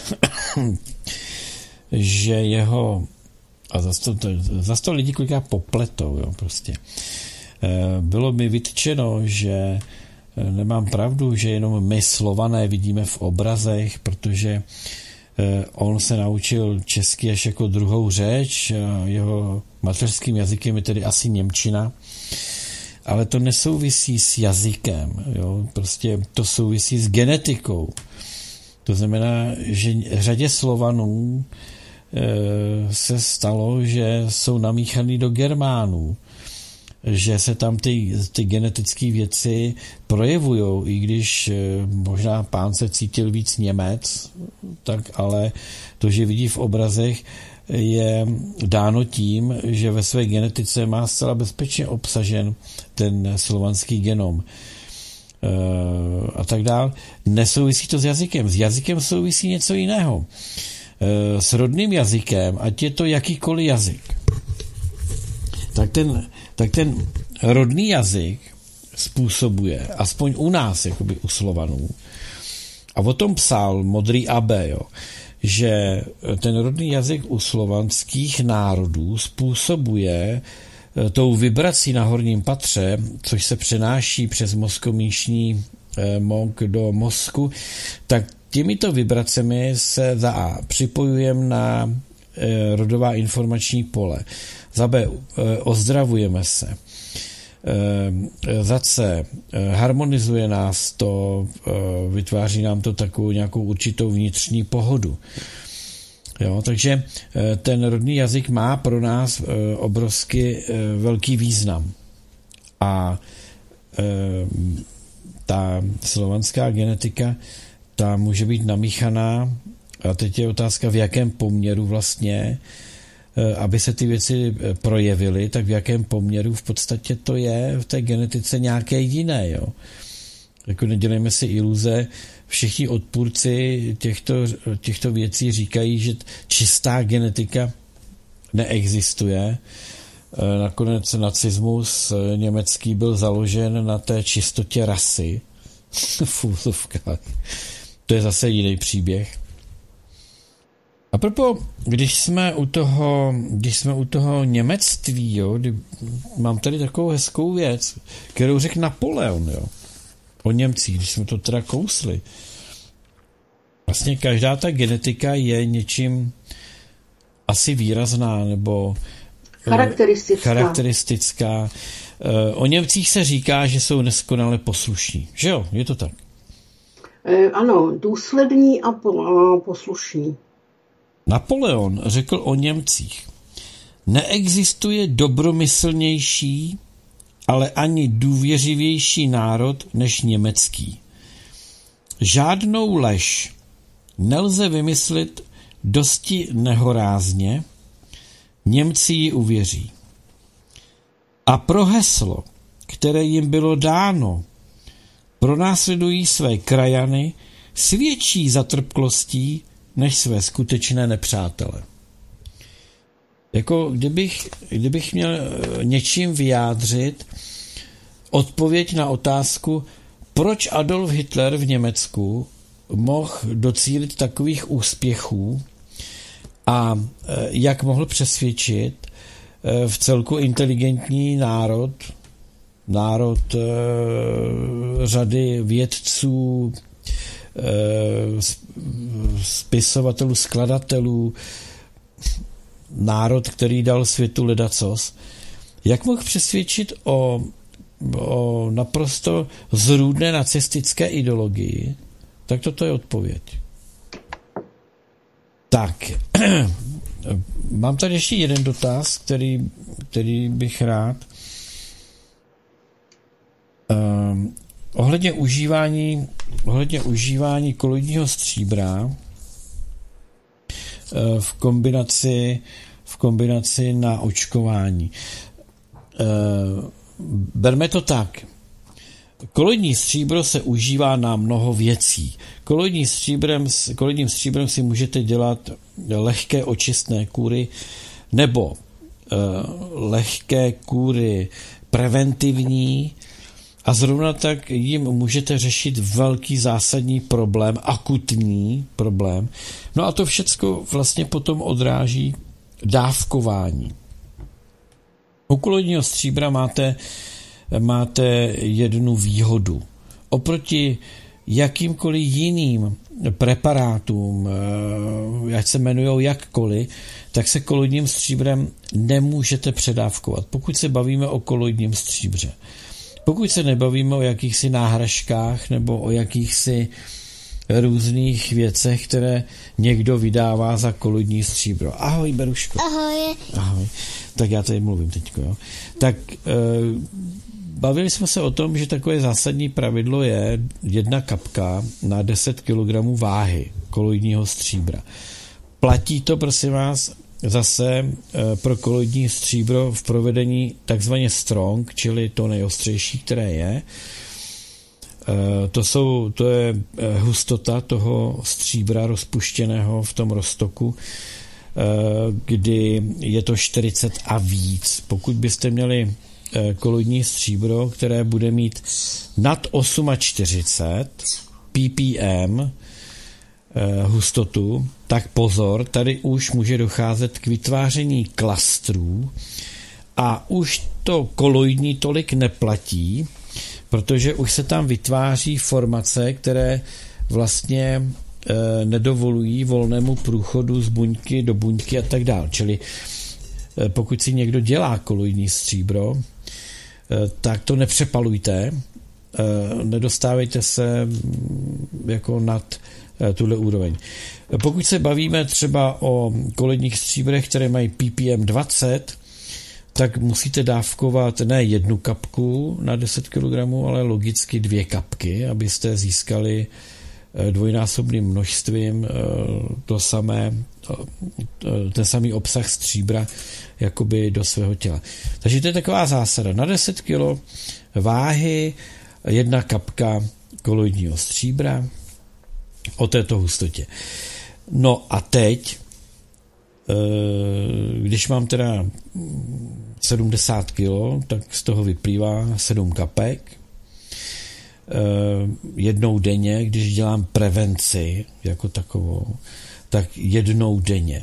že jeho, a zase to, zase to lidi kolikrát popletou, jo, prostě. Bylo mi vytčeno, že nemám pravdu, že jenom my Slované vidíme v obrazech, protože on se naučil česky až jako druhou řeč, jeho mateřským jazykem je tedy asi němčina, ale to nesouvisí s jazykem, jo? Prostě to souvisí s genetikou. To znamená, že řadě Slovanů e, se stalo, že jsou namíchaný do Germánů, že se tam ty, ty genetické věci projevujou, i když možná pán se cítil víc Němec, tak ale to, že vidí v obrazech, je dáno tím, že ve své genetice má zcela bezpečně obsažen ten slovanský genom a tak dál. Nesouvisí to s jazykem. S jazykem souvisí něco jiného. S rodným jazykem, ať je to jakýkoliv jazyk, tak ten tak ten rodný jazyk způsobuje, aspoň u nás, jakoby u Slovanů, a o tom psal Modrý A B, jo, že ten rodný jazyk u slovanských národů způsobuje tou vibrací na horním patře, což se přenáší přes mozkomíšní mok do mozku, tak těmito vibracemi se za A připojujeme na rodová informační pole. Za B ozdravujeme se. Za C harmonizuje nás to, vytváří nám to takovou nějakou určitou vnitřní pohodu. Jo, takže ten rodný jazyk má pro nás obrovsky velký význam. A ta slovanská genetika, ta může být namíchaná, a teď je otázka, v jakém poměru vlastně, aby se ty věci projevily, tak v jakém poměru v podstatě to je v té genetice nějaké jiné, jo. Jako nedělejme si iluze, všichni odpůrci těchto, těchto věcí říkají, že čistá genetika neexistuje. Nakonec nacismus německý byl založen na té čistotě rasy. V úzovkách. To je zase jiný příběh. A propo, když jsme u toho, když jsme u toho němectví, jo, mám tady takovou hezkou věc, kterou řekl Napoleon, jo, o Němcích, když jsme to teda kousli. Vlastně každá ta genetika je něčím asi výrazná, nebo charakteristická. charakteristická. O Němcích se říká, že jsou neskonale poslušní. Že jo, je to tak? E, ano, důslední a poslušní. Napoleon řekl o Němcích: neexistuje dobromyslnější, ale ani důvěřivější národ než německý. Žádnou lež nelze vymyslet dosti nehorázně, Němci ji uvěří. A pro heslo, které jim bylo dáno, pronásledují své krajany s větší zatrpklostí než své skutečné nepřátele. Jako kdybych, kdybych měl něčím vyjádřit odpověď na otázku, proč Adolf Hitler v Německu mohl docílit takových úspěchů a jak mohl přesvědčit v celku inteligentní národ, národ řady vědců, spisovatelů, skladatelů, národ, který dal světu ledacos, jak mohl přesvědčit o, o naprosto zrůdné nacistické ideologii, tak toto je odpověď. Tak, mám tady ještě jeden dotaz, který, který bych rád. Um, ohledně užívání, ohledně užívání koloidního stříbra uh, v kombinaci, v kombinaci na očkování. Uh, berme to tak. Koloidní stříbro se užívá na mnoho věcí. Koloidní stříbrem, koloidním stříbrem si můžete dělat lehké očistné kůry nebo uh, lehké kůry preventivní a zrovna tak jim můžete řešit velký zásadní problém, akutní problém. No a to všecko vlastně potom odráží dávkování. U koloidního stříbra máte máte jednu výhodu. Oproti jakýmkoliv jiným preparátům, ať se jmenujou jakkoliv, tak se koloidním stříbrem nemůžete předávkovat, pokud se bavíme o koloidním stříbře. Pokud se nebavíme o jakýchsi náhražkách nebo o jakýchsi různých věcech, které někdo vydává za koloidní stříbro. Ahoj, Beruško. Ahoj. Ahoj. Tak já tady mluvím teďko, jo. Tak e, bavili jsme se o tom, že takové zásadní pravidlo je jedna kapka na deset kilogramů váhy koloidního stříbra. Platí to, prosím vás, zase e, pro koloidní stříbro v provedení takzvaně strong, čili to nejostřejší, které je. E, to, jsou, to je hustota toho stříbra rozpuštěného v tom roztoku, kdy je to čtyřicet a víc. Pokud byste měli koloidní stříbro, které bude mít nad čtyřicet osm ppm hustotu, tak pozor, tady už může docházet k vytváření klastrů a už to koloidní tolik neplatí, protože už se tam vytváří formace, které vlastně nedovolují volnému průchodu z buňky do buňky a tak dále. Čili pokud si někdo dělá koloidní stříbro, tak to nepřepalujte, nedostávejte se jako nad tuhle úroveň. Pokud se bavíme třeba o koloidních stříbrech, které mají ppm dvacet, tak musíte dávkovat ne jednu kapku na deset kilogramů, ale logicky dvě kapky, abyste získali dvojnásobným množstvím to samé, ten samý obsah stříbra jakoby do svého těla. Takže to je taková zásada. Na deset kilo váhy jedna kapka koloidního stříbra o této hustotě. No a teď, když mám teda sedmdesát kilo, tak z toho vyplývá sedm kapek. Jednou denně, když dělám prevenci jako takovou, tak jednou denně.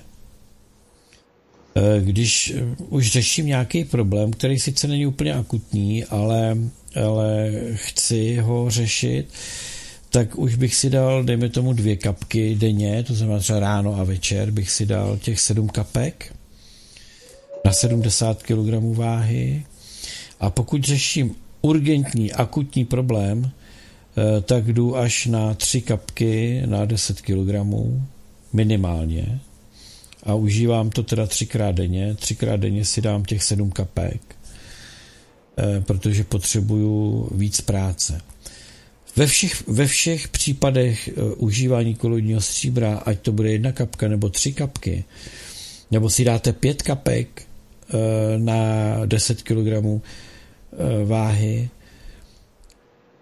Když už řeším nějaký problém, který sice není úplně akutní, ale, ale chci ho řešit, tak už bych si dal, dejme tomu, dvě kapky denně, to znamená třeba ráno a večer bych si dal těch sedm kapek na sedmdesát kilogramů váhy. A pokud řeším urgentní, akutní problém, tak jdu až na tři kapky na deset kilogramů minimálně a užívám to teda třikrát denně. Třikrát denně si dám těch sedm kapek, protože potřebuju víc práce. Ve všech, ve všech případech užívání koloidního stříbra, ať to bude jedna kapka nebo tři kapky, nebo si dáte pět kapek na deset kilogramů váhy,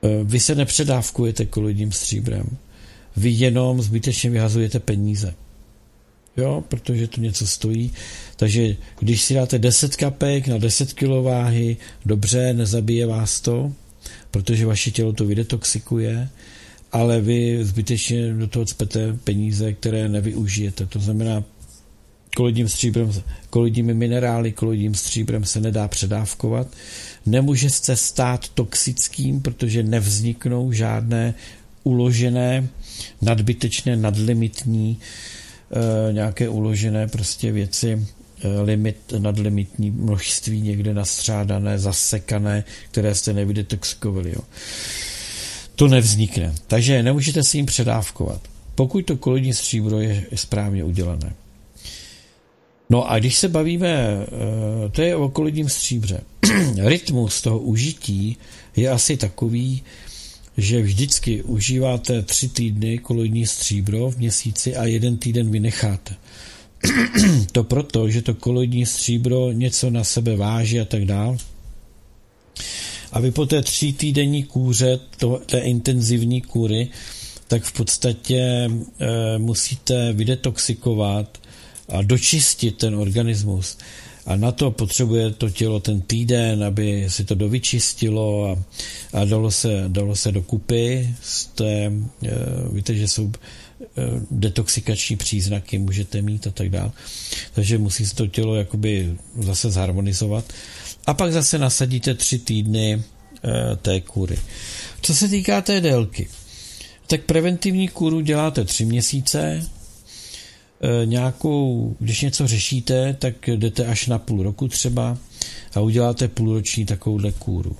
Vy se nepředávkujete koloidním stříbrem. Vy jenom zbytečně vyhazujete peníze. Jo, protože to něco stojí. Takže když si dáte deset kapek na deset kilo váhy, dobře, nezabije vás to, protože vaše tělo to vydetoxikuje, ale vy zbytečně do toho cpete peníze, které nevyužijete. To znamená, koloidním stříbrem, koloidními minerály, koloidním stříbrem se nedá předávkovat. Nemůže se stát toxickým, protože nevzniknou žádné uložené, nadbytečné, nadlimitní, e, nějaké uložené prostě věci, e, limit, nadlimitní množství někde nastřádané, zasekané, které jste nevydetoxikovali. Jo. To nevznikne. Takže nemůžete si jim předávkovat. Pokud to koloidní stříbro je správně udělané. No a když se bavíme, to je o koloidním stříbře, rytmus toho užití je asi takový, že vždycky užíváte tři týdny koloidní stříbro v měsíci a jeden týden vynecháte. To proto, že to koloidní stříbro něco na sebe váží a tak dál. A vy po té tří týdenní kůře, to, té intenzivní kůry, tak v podstatě e, musíte vydetoxikovat a dočistit ten organismus. A na to potřebuje to tělo ten týden, aby si to dovyčistilo a, a dalo se, dalo se dokupy. Z té, víte, že jsou detoxikační příznaky, můžete mít a tak dále. Takže musí se to tělo jakoby zase zharmonizovat. A pak zase nasadíte tři týdny té kůry. Co se týká té délky, tak preventivní kůru děláte tři měsíce, nějakou, když něco řešíte, tak jdete až na půl roku třeba a uděláte půlroční takovouhle kůru.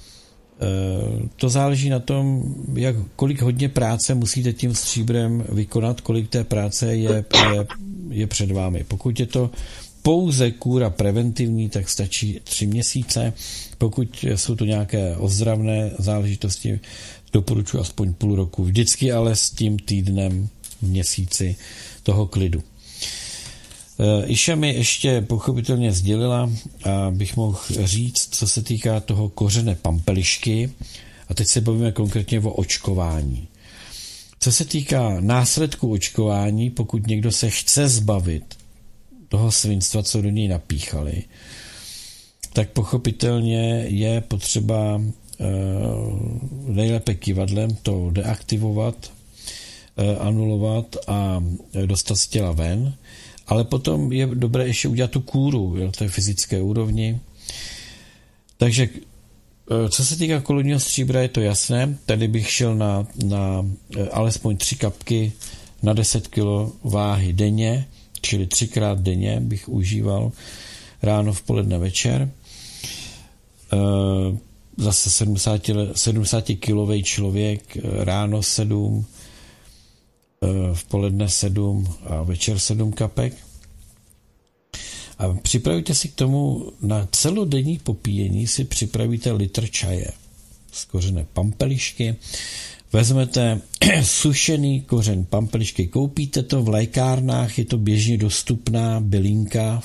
To záleží na tom, jak, kolik hodně práce musíte tím stříbrem vykonat, kolik té práce je, je, je před vámi. Pokud je to pouze kůra preventivní, tak stačí tři měsíce. Pokud jsou to nějaké ozdravné záležitosti, doporučuji aspoň půl roku. Vždycky ale s tím týdnem v měsíci toho klidu. Iša mi ještě pochopitelně sdělila, abych mohl říct, co se týká toho kořene pampelišky, a teď se bavíme konkrétně o očkování. Co se týká následku očkování, pokud někdo se chce zbavit toho svinstva, co do něj napíchali, tak pochopitelně je potřeba nejlépe kivadlem to deaktivovat, anulovat a dostat z těla ven, ale potom je dobré ještě udělat tu kůru, jo, té fyzické úrovni. Takže co se týká koloidního stříbra, je to jasné, tady bych šel na, na alespoň tři kapky na deset kilo váhy denně, čili třikrát denně bych užíval ráno, v poledne, večer. Zase sedmdesátikilový člověk, ráno sedm, v poledne sedm a večer sedm kapek. A připravíte si k tomu na celodenní popíjení si připravíte litr čaje z kořene pampelišky. Vezmete sušený kořen pampelišky, koupíte to v lékárnách, je to běžně dostupná bylinka.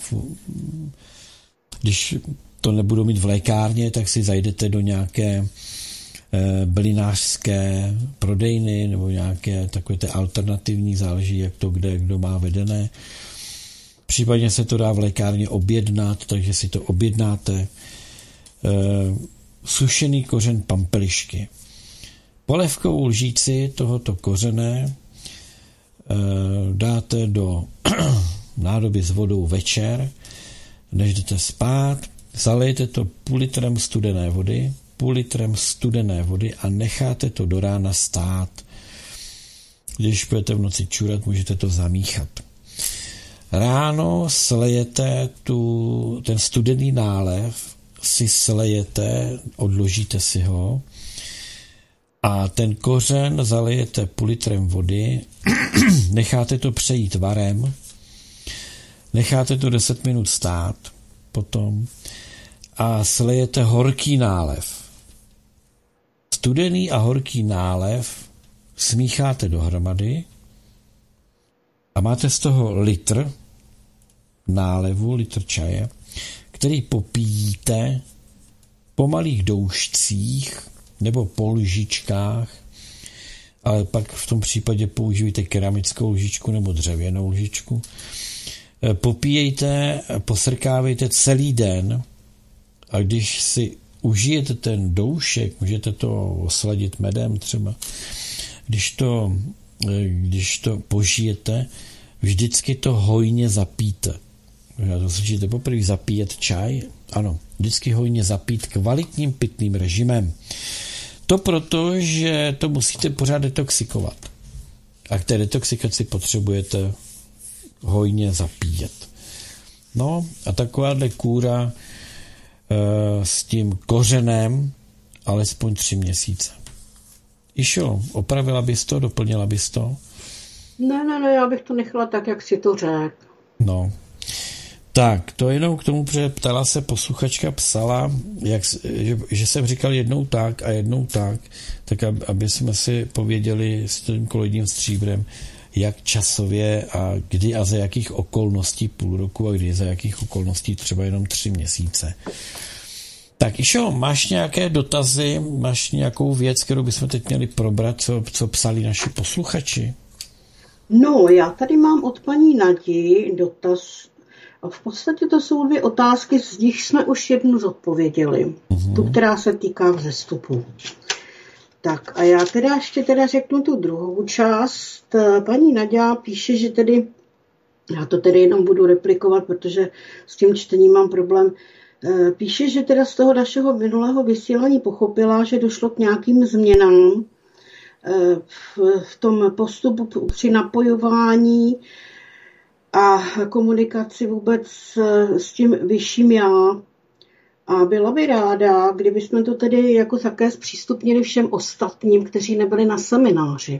Když to nebudou mít v lékárně, tak si zajdete do nějaké bylinářské prodejny nebo nějaké takové té alternativní, záleží, jak to kde kdo má vedené. Případně se to dá v lékárně objednat, takže si to objednáte. E, sušený kořen pampelišky. Polévkovou lžíci tohoto kořene e, dáte do nádoby s vodou večer, než jdete spát, zalejete to půl litrem studené vody, půl litrem studené vody a necháte to do rána stát. Když budete v noci čurat, můžete to zamíchat. Ráno slejete tu, ten studený nálev, si slejete, odložíte si ho a ten kořen zalejete půl litrem vody, necháte to přejít varem, necháte to deset minut stát potom a slejete horký nálev. Studený a horký nálev smícháte dohromady a máte z toho litr nálevu, litr čaje, který popíjíte po malých doušcích nebo po lžičkách, ale pak v tom případě použijte keramickou lžičku nebo dřevěnou lžičku. Popíjejte, posrkávejte celý den a když si užijete ten doušek, můžete to osladit medem třeba, když to, když to požijete, vždycky to hojně zapijte. To slyšíte poprvé zapíjet čaj? Ano, vždycky hojně zapít kvalitním pitným režimem. To proto, že to musíte pořád detoxikovat. A k té detoxikaci potřebujete hojně zapíjet. No a takováhle kůra e, s tím kořenem alespoň tři měsíce. Išo, opravila bys to, doplnila bys to? Ne, ne, ne, já bych to nechala tak, jak si to řekl. No. Tak, to jenom k tomu, protože ptala se posluchačka, psala, jak, že, že jsem říkal jednou tak a jednou tak, tak aby, aby jsme si pověděli s tím kolegyním stříbrem, jak časově a kdy a za jakých okolností půl roku a kdy za jakých okolností třeba jenom tři měsíce. Tak Išo, máš nějaké dotazy, máš nějakou věc, kterou bychom teď měli probrat, co, co psali naši posluchači? No, já tady mám od paní Nadi dotaz. A v podstatě to jsou dvě otázky, z nich jsme už jednu zodpověděli. Mm-hmm. Tu, která se týká vzestupu. Tak a já teda ještě teda řeknu tu druhou část. Paní Nadia píše, že tedy, já to tedy jenom budu replikovat, protože s tím čtením mám problém, píše, že teda z toho našeho minulého vysílání pochopila, že došlo k nějakým změnám v tom postupu při napojování a komunikaci vůbec s tím vyšším já. A byla by ráda, kdybychom to tedy jako také zpřístupnili všem ostatním, kteří nebyli na semináři.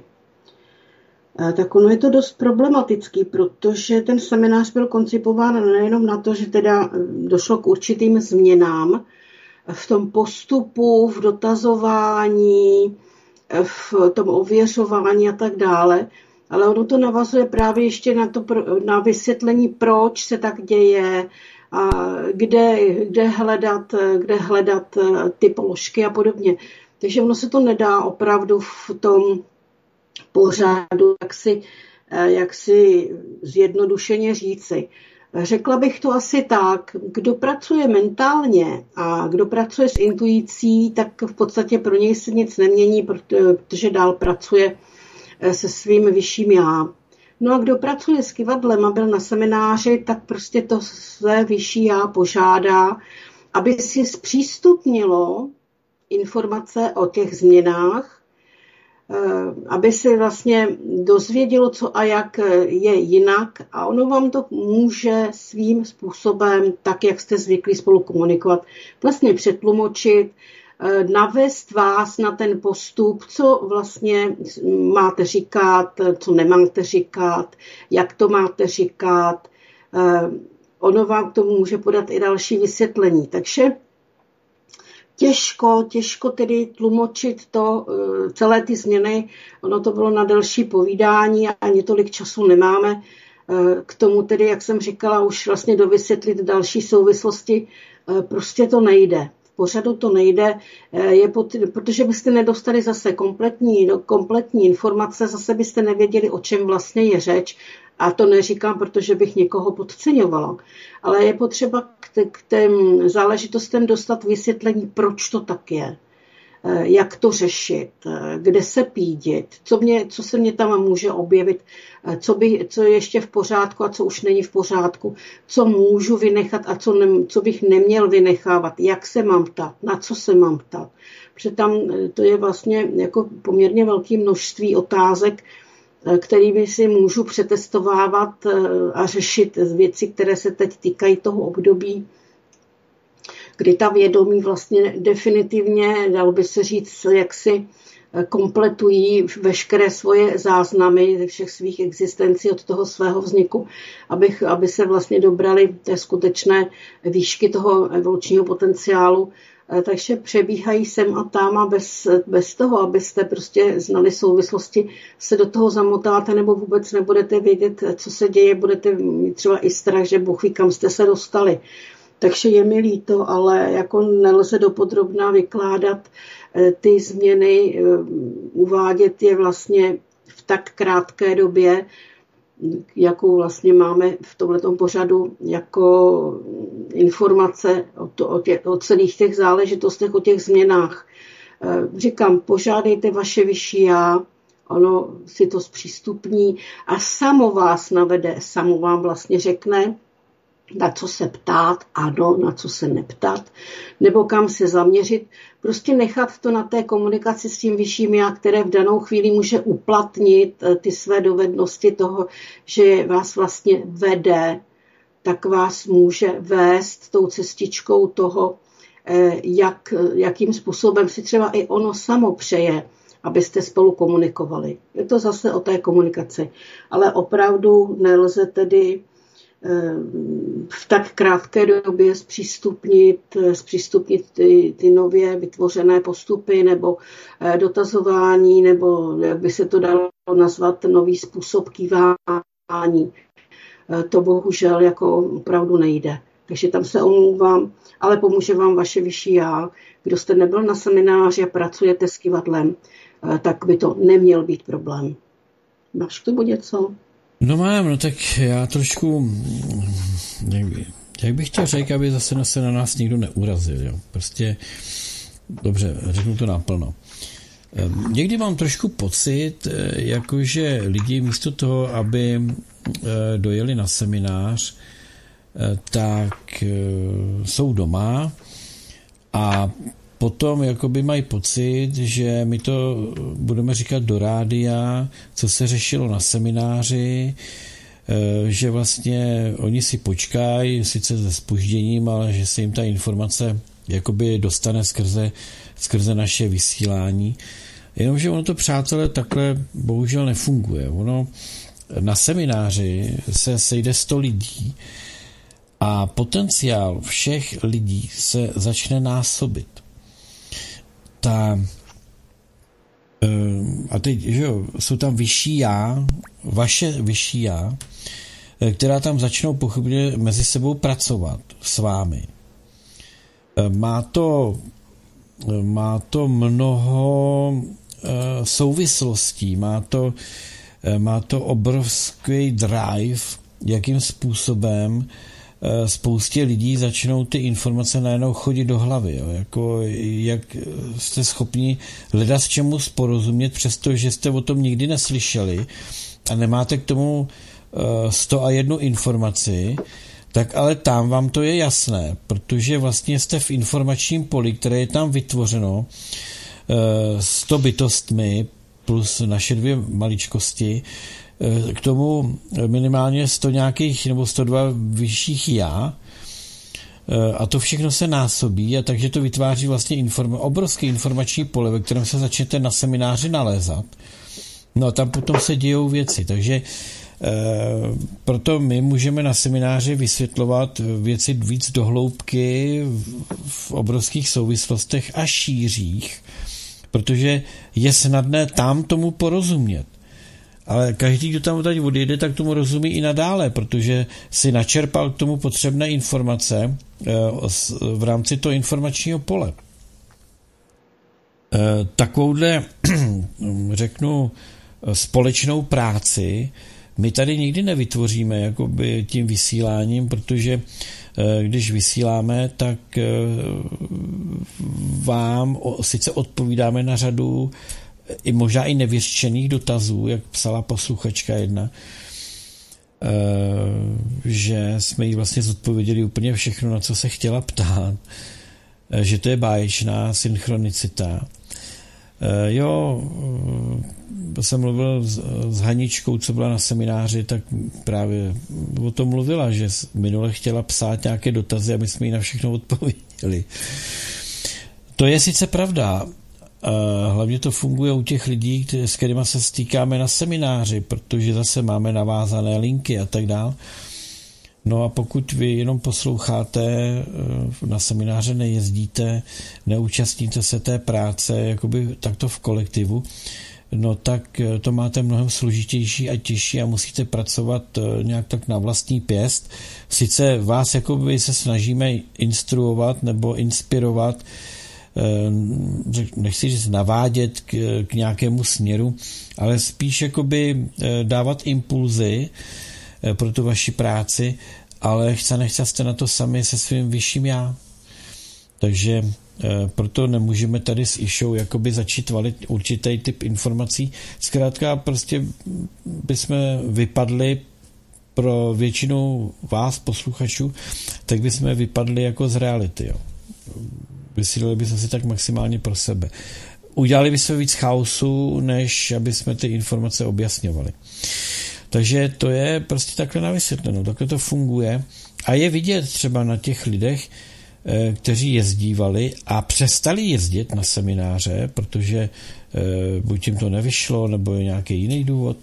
Tak ono je to dost problematický, protože ten seminář byl koncipován nejenom na to, že teda došlo k určitým změnám v tom postupu, v dotazování, v tom ověřování a tak dále, ale ono to navazuje právě ještě na, to, na vysvětlení, proč se tak děje, a kde, kde, hledat, kde hledat ty položky a podobně. Takže ono se to nedá opravdu v tom pořádu, jak si, jak si zjednodušeně říci. Řekla bych to asi tak, kdo pracuje mentálně a kdo pracuje s intuicí, tak v podstatě pro něj se nic nemění, protože dál pracuje se svým vyšším já. No a kdo pracuje s kyvadlem a byl na semináři, tak prostě to své vyšší já požádá, aby si zpřístupnilo informace o těch změnách, aby si vlastně dozvědělo, co a jak je jinak, a ono vám to může svým způsobem, tak jak jste zvyklí spolu komunikovat, vlastně přetlumočit, navést vás na ten postup, co vlastně máte říkat, co nemáte říkat, jak to máte říkat. Ono vám k tomu může podat i další vysvětlení. Takže těžko, těžko tedy tlumočit to, celé ty změny. Ono to bylo na delší povídání a ani tolik času nemáme. K tomu tedy, jak jsem říkala, už vlastně dovysvětlit další souvislosti, prostě to nejde. Pořadu to nejde, je pot, protože byste nedostali zase kompletní, kompletní informace, zase byste nevěděli, o čem vlastně je řeč. A to neříkám, protože bych někoho podceňovala. Ale je potřeba k, k těm záležitostem dostat vysvětlení, proč to tak je. Jak to řešit, kde se pídit, co, mě, co se mě tam může objevit, co, by, co je ještě v pořádku a co už není v pořádku, co můžu vynechat a co, ne, co bych neměl vynechávat, jak se mám ptát, na co se mám ptát. Protože tam to je vlastně jako poměrně velké množství otázek, kterými si můžu přetestovávat a řešit věci, které se teď týkají toho období, kdy ta vědomí vlastně definitivně, dalo by se říct, jak si kompletují veškeré svoje záznamy všech svých existencí od toho svého vzniku, abych, aby se vlastně dobrali té skutečné výšky toho evolučního potenciálu. Takže přebíhají sem a tam a bez, bez toho, abyste prostě znali souvislosti, se do toho zamotáte nebo vůbec nebudete vědět, co se děje, budete mít třeba i strach, že Bůh ví, kam jste se dostali. Takže je mi líto, ale jako nelze dopodrobna vykládat ty změny, uvádět je vlastně v tak krátké době, jakou vlastně máme v tomhletom pořadu jako informace o, to, o, tě, o celých těch záležitostech, o těch změnách. Říkám, požádejte vaše vyšší já, ono si to zpřístupní a samo vás navede, samo vám vlastně řekne, na co se ptát, ano, na co se neptat, nebo kam se zaměřit. Prostě nechat to na té komunikaci s tím vyšším já, které v danou chvíli může uplatnit ty své dovednosti toho, že vás vlastně vede, tak vás může vést tou cestičkou toho, jak, jakým způsobem si třeba i ono samo přeje, abyste spolu komunikovali. Je to zase o té komunikaci. Ale opravdu nelze tedy v tak krátké době zpřístupnit, zpřístupnit ty, ty nově vytvořené postupy nebo dotazování, nebo jak by se to dalo nazvat, nový způsob kývání. To bohužel jako opravdu nejde. Takže tam se omlouvám, ale pomůže vám vaše vyšší já. Kdo jste nebyl na semináři a pracujete s kývadlem, tak by to neměl být problém. Máš k tomu něco? No mám, no tak já trošku, jak, by, jak bych chtěl říct, aby zase se na nás nikdo neurazil, jo. Prostě, dobře, řeknu to naplno. Někdy mám trošku pocit, jakože lidi místo toho, aby dojeli na seminář, tak jsou doma a potom jakoby mají pocit, že my to budeme říkat do rádia, co se řešilo na semináři, že vlastně oni si počkají, sice se zpožděním, ale že se jim ta informace jakoby dostane skrze, skrze naše vysílání. Jenomže ono to, přátelé, takhle bohužel nefunguje. Ono na semináři se sejde sto lidí a potenciál všech lidí se začne násobit. Ta, a teď, že jo, jsou tam vyšší já, vaše vyšší já, která tam začnou pochopně mezi sebou pracovat s vámi. Má to, má to mnoho souvislostí, má to, má to obrovský drive, jakým způsobem spoustě lidí začnou ty informace najednou chodit do hlavy. Jo. Jako, jak jste schopni hledat s čemu porozumět, přestože jste o tom nikdy neslyšeli a nemáte k tomu sto a jednu informaci, tak ale tam vám to je jasné, protože vlastně jste v informačním poli, které je tam vytvořeno sto bytostmi plus naše dvě maličkosti, k tomu minimálně sto nějakých nebo sto dva vyšších já a to všechno se násobí a takže to vytváří vlastně inform- obrovský informační pole, ve kterém se začnete na semináři nalézat. No a tam potom se dějou věci, takže e, proto my můžeme na semináři vysvětlovat věci víc dohloubky v, v obrovských souvislostech a šířích, protože je snadné tam tomu porozumět. Ale každý, kdo tam tady odjede, tak tomu rozumí i nadále, protože si načerpal k tomu potřebné informace v rámci toho informačního pole. Takovouhle, řeknu, společnou práci my tady nikdy nevytvoříme jakoby tím vysíláním, protože když vysíláme, tak vám sice odpovídáme na řadu i možná i nevyřčených dotazů, jak psala posluchačka jedna, že jsme jí vlastně zodpověděli úplně všechno, na co se chtěla ptát, že to je báječná synchronicita. Jo, jsem mluvil s Haničkou, co byla na semináři, tak právě o tom mluvila, že minule chtěla psát nějaké dotazy a my jsme jí na všechno odpověděli. To je sice pravda, hlavně to funguje u těch lidí, s kterými se stýkáme na semináři, protože zase máme navázané linky a tak dále. No a pokud vy jenom posloucháte, na semináře nejezdíte, neúčastníte se té práce, jakoby takto v kolektivu, no tak to máte mnohem složitější a těžší a musíte pracovat nějak tak na vlastní pěst. Sice vás jakoby se snažíme instruovat nebo inspirovat, nechci říct navádět k, k nějakému směru, ale spíš jakoby dávat impulzy pro tu vaši práci, ale chce nechce jste na to sami se svým vyšším já. Takže proto nemůžeme tady s Išou jakoby začít valit určitý typ informací. Zkrátka prostě bychom vypadli pro většinu vás, posluchačů, tak bychom vypadli jako z reality. Jo. Vysílili bychom si tak maximálně pro sebe. Udělali bychom víc chaosu, než aby jsme ty informace objasňovali. Takže to je prostě takhle navysvětleno, takhle to funguje a je vidět třeba na těch lidech, kteří jezdívali a přestali jezdit na semináře, protože buď jim to nevyšlo, nebo je nějaký jiný důvod,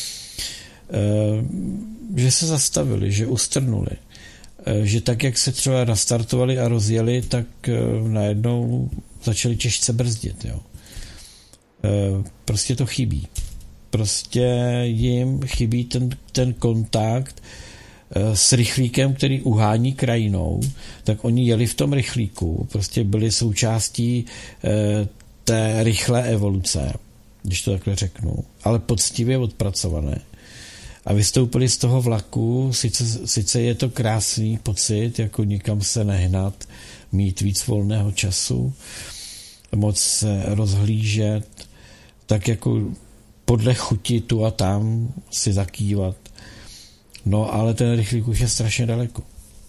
že se zastavili, že ustrnuli, že tak, jak se třeba nastartovali a rozjeli, tak najednou začali těžce brzdit. Jo. Prostě to chybí. Prostě jim chybí ten, ten kontakt s rychlíkem, který uhání krajinou, tak oni jeli v tom rychlíku, prostě byli součástí té rychlé evoluce, když to takhle řeknu, ale poctivě odpracované. A vystoupili z toho vlaku, sice, sice je to krásný pocit, jako nikam se nehnat, mít víc volného času, moc se rozhlížet, tak jako podle chuti tu a tam si zakývat. No, ale ten rychlík už je strašně daleko.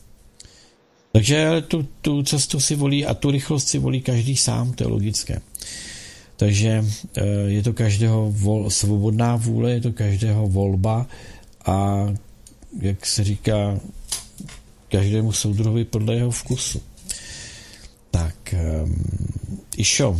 Takže tu, tu cestu si volí a tu rychlost si volí každý sám, to je logické. Takže je to každého vol, svobodná vůle, je to každého volba a jak se říká, každému soudruhovi podle jeho vkusu. Tak, Išo,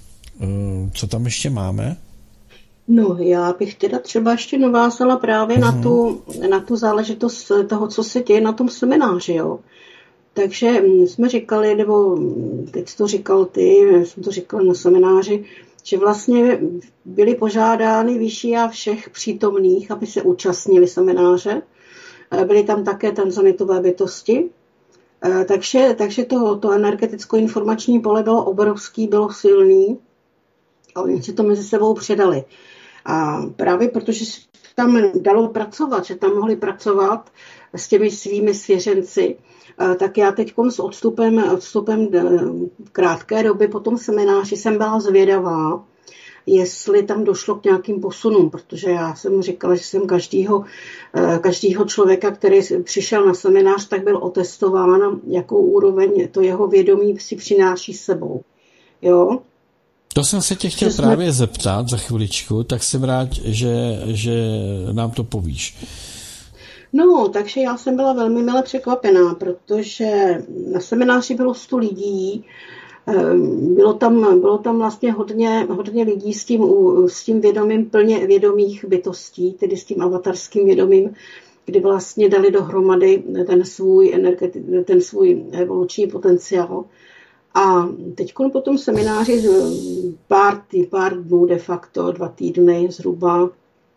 co tam ještě máme? No, já bych teda třeba ještě navázala právě uh-huh. na, tu, na tu záležitost toho, co se děje na tom semináři, jo. Takže jsme říkali, nebo teď jsi to říkal ty, jsem to říkal na semináři, že vlastně byly požádány vyšší a všech přítomných, aby se účastnili semináře. Byly tam také tanzanitové bytosti. Takže, takže to, to energeticko-informační pole bylo obrovský, bylo silný a oni si to mezi sebou předali. A právě protože se tam dalo pracovat, že tam mohli pracovat s těmi svými svěřenci, tak já teď s odstupem, odstupem krátké doby po tom semináři jsem byla zvědavá, jestli tam došlo k nějakým posunům, protože já jsem říkala, že jsem každýho, každýho člověka, který přišel na seminář, tak byl otestován, jakou úroveň to jeho vědomí si přináší s sebou. Jo? To jsem se tě chtěl že právě jsme... zeptat za chviličku, tak jsem rád, že, že nám to povíš. No, takže já jsem byla velmi mile překvapená, protože na semináři bylo sto lidí, bylo tam, bylo tam vlastně hodně, hodně lidí s tím, s tím vědomím plně vědomých bytostí, tedy s tím avatarským vědomím, kdy vlastně dali dohromady ten svůj, energeti- ten svůj evoluční potenciál. A teď po tom semináři pár, tý, pár dnů de facto, dva týdny zhruba,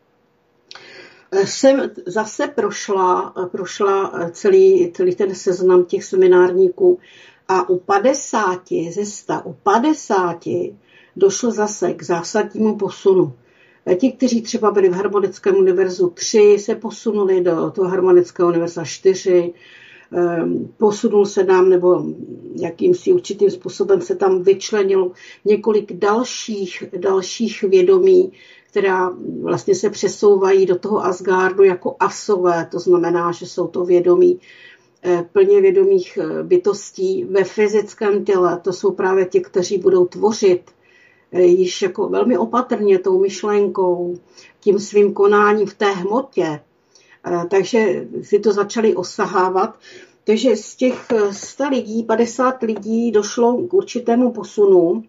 jsem zase prošla, prošla celý, celý ten seznam těch seminárníků a u padesáti ze sta, u padesáti došlo zase k zásadnímu posunu. Ti, kteří třeba byli v Harmonickém univerzu tři, se posunuli do toho Harmonického univerza čtyři, posunul se nám, nebo jakýmsi určitým způsobem se tam vyčlenilo několik dalších, dalších vědomí, která vlastně se přesouvají do toho Asgardu jako asové, to znamená, že jsou to vědomí, plně vědomých bytostí ve fyzickém těle. To jsou právě ti, kteří budou tvořit již jako velmi opatrně tou myšlenkou, tím svým konáním v té hmotě. Takže si to začali osahávat. Takže z těch sta lidí, padesát lidí došlo k určitému posunu.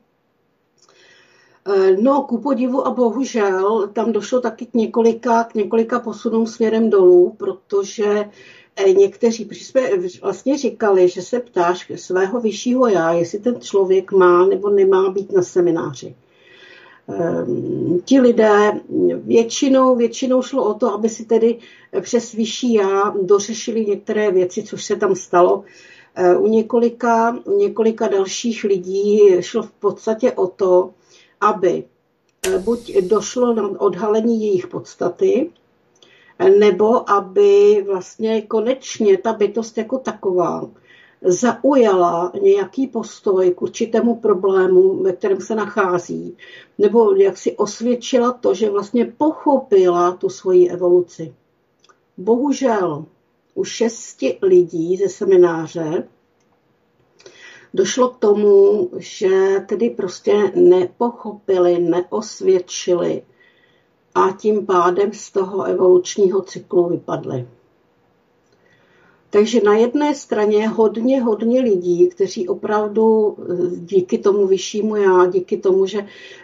No, ku podivu a bohužel, tam došlo taky k několika, k několika posunům směrem dolů, protože někteří, protože jsme vlastně říkali, že se ptáš svého vyššího já, jestli ten člověk má nebo nemá být na semináři. Ti lidé většinou, většinou šlo o to, aby si tedy přes vyšší já dořešili některé věci, což se tam stalo. U několika, u několika dalších lidí šlo v podstatě o to, aby buď došlo na odhalení jejich podstaty, nebo aby vlastně konečně ta bytost jako taková zaujala nějaký postoj k určitému problému, ve kterém se nachází, nebo jak si osvědčila to, že vlastně pochopila tu svoji evoluci. Bohužel u šesti lidí ze semináře došlo k tomu, že tedy prostě nepochopili, neosvědčili a tím pádem z toho evolučního cyklu vypadli. Takže na jedné straně hodně, hodně lidí, kteří opravdu díky tomu vyššímu já, díky tomu, že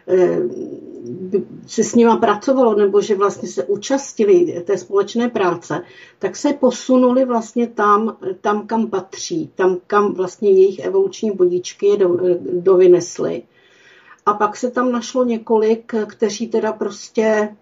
se s nima pracovalo, nebo že vlastně se účastnili té společné práce, tak se posunuli vlastně tam, tam kam patří, tam, kam vlastně jejich evoluční bodíčky je do, dovynesly. A pak se tam našlo několik, kteří teda prostě,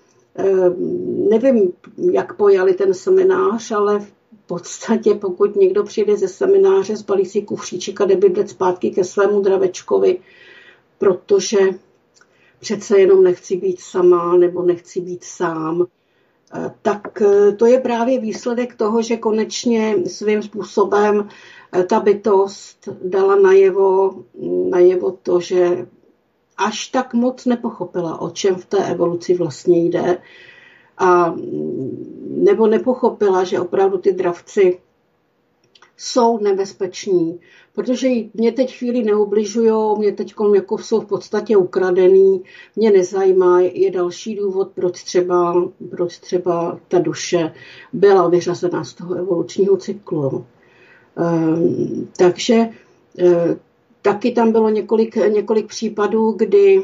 nevím, jak pojali ten seminář, ale v podstatě, pokud někdo přijde ze semináře, zbalí si kufříček a jde bydlet zpátky ke svému dravečkovi, protože přece jenom nechci být sama nebo nechci být sám, tak to je právě výsledek toho, že konečně svým způsobem ta bytost dala najevo, najevo to, že až tak moc nepochopila, o čem v té evoluci vlastně jde, a nebo nepochopila, že opravdu ty dravci jsou nebezpeční, protože mě teď chvíli neubližujou, mě teď jako jsou v podstatě ukradený, mě nezajímá, je další důvod, proč třeba, proč třeba ta duše byla vyřazena z toho evolučního cyklu. Ehm, takže e, taky tam bylo několik, několik případů, kdy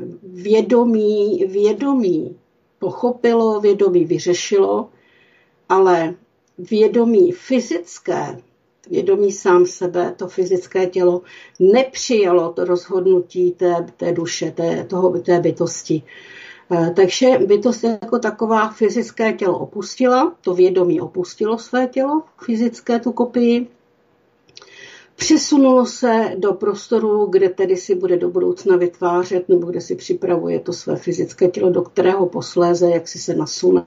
vědomí, vědomí pochopilo, vědomí vyřešilo, ale vědomí fyzické, vědomí sám sebe, to fyzické tělo, nepřijalo to rozhodnutí té, té duše, té, toho, té bytosti. Takže bytost jako taková fyzické tělo opustila, to vědomí opustilo své tělo, fyzické tu kopii, přesunulo se do prostoru, kde tedy si bude do budoucna vytvářet, nebo kde si připravuje to své fyzické tělo, do kterého posléze, jak si se nasune.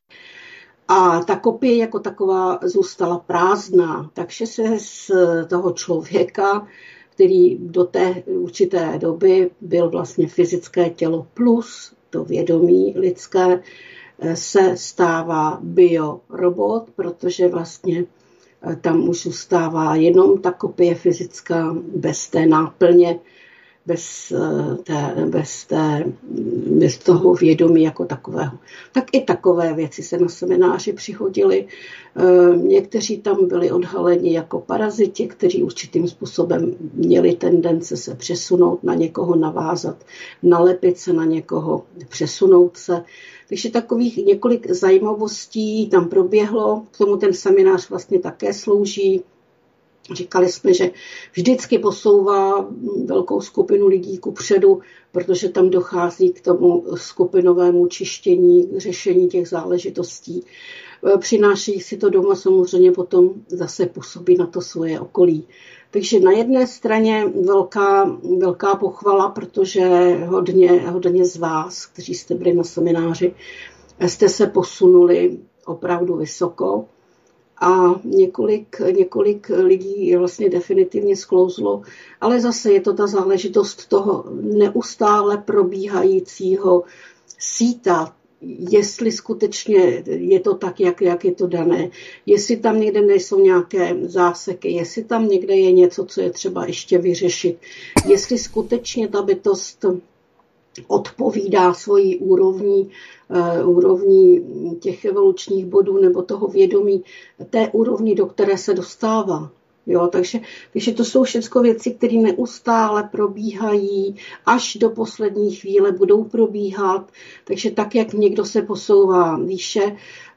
A ta kopie jako taková zůstala prázdná, takže se z toho člověka, který do té určité doby byl vlastně fyzické tělo plus to vědomí lidské, se stává biorobot, protože vlastně tam už zůstává jenom ta kopie fyzická bez té náplně, bez, té, bez, té, bez toho vědomí jako takového. Tak i takové věci se na semináři přihodily. Někteří tam byli odhaleni jako paraziti, kteří určitým způsobem měli tendence se přesunout, na někoho navázat, nalepit se na někoho, přesunout se. Takže takových několik zajímavostí tam proběhlo, k tomu ten seminář vlastně také slouží. Říkali jsme, že vždycky posouvá velkou skupinu lidí kupředu, protože tam dochází k tomu skupinovému čištění, k řešení těch záležitostí. Přináší si to doma, samozřejmě potom zase působí na to svoje okolí. Takže na jedné straně velká, velká pochvala, protože hodně, hodně z vás, kteří jste byli na semináři, jste se posunuli opravdu vysoko. A několik, několik lidí vlastně definitivně sklouzlo, ale zase je to ta záležitost toho neustále probíhajícího síta, jestli skutečně je to tak, jak, jak je to dané, jestli tam někde nejsou nějaké záseky, jestli tam někde je něco, co je třeba ještě vyřešit, jestli skutečně ta bytost odpovídá svojí úrovní, uh, úrovní těch evolučních bodů nebo toho vědomí, té úrovni, do které se dostává. Jo, takže, takže to jsou všechno věci, které neustále probíhají, až do poslední chvíle budou probíhat. Takže tak, jak někdo se posouvá výše,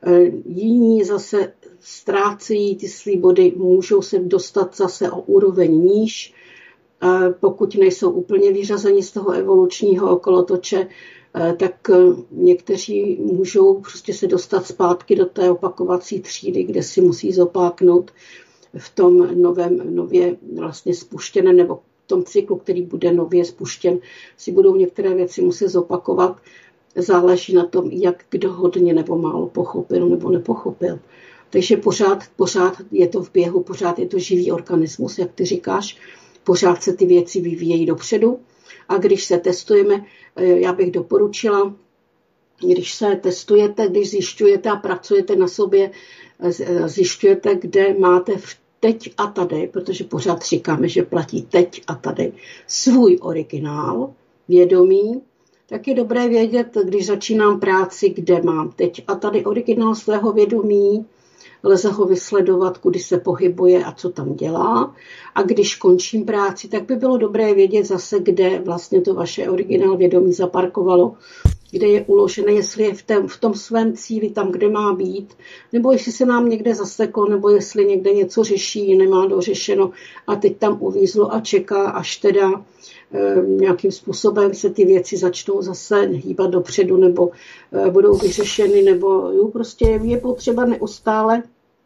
jiní zase ztrácejí ty svý body, můžou se dostat zase o úroveň níž. Pokud nejsou úplně vyřazeni z toho evolučního kolotoče, tak někteří můžou prostě se dostat zpátky do té opakovací třídy, kde si musí zopáknout v tom novém, nově vlastně spuštěném, nebo v tom cyklu, který bude nově spuštěn, si budou některé věci muset zopakovat. Záleží na tom, jak kdo hodně nebo málo pochopil nebo nepochopil. Takže pořád, pořád je to v běhu, pořád je to živý organismus, jak ty říkáš, pořád se ty věci vyvíjejí dopředu. A když se testujeme, já bych doporučila, když se testujete, když zjišťujete a pracujete na sobě, zjišťujete, kde máte v teď a tady, protože pořád říkáme, že platí teď a tady, svůj originál, vědomí, tak je dobré vědět, když začínám práci, kde mám teď a tady originál svého vědomí, lze ho vysledovat, kudy se pohybuje a co tam dělá. A když končím práci, tak by bylo dobré vědět zase, kde vlastně to vaše originál vědomí zaparkovalo, kde je uložené, jestli je v, tém, v tom svém cíli, tam, kde má být, nebo jestli se nám někde zaseklo, nebo jestli někde něco řeší, nemá dořešeno a teď tam uvízlo a čeká, až teda e, nějakým způsobem se ty věci začnou zase hýbat dopředu, nebo e, budou vyřešeny, nebo jo, prostě je potřeba neustále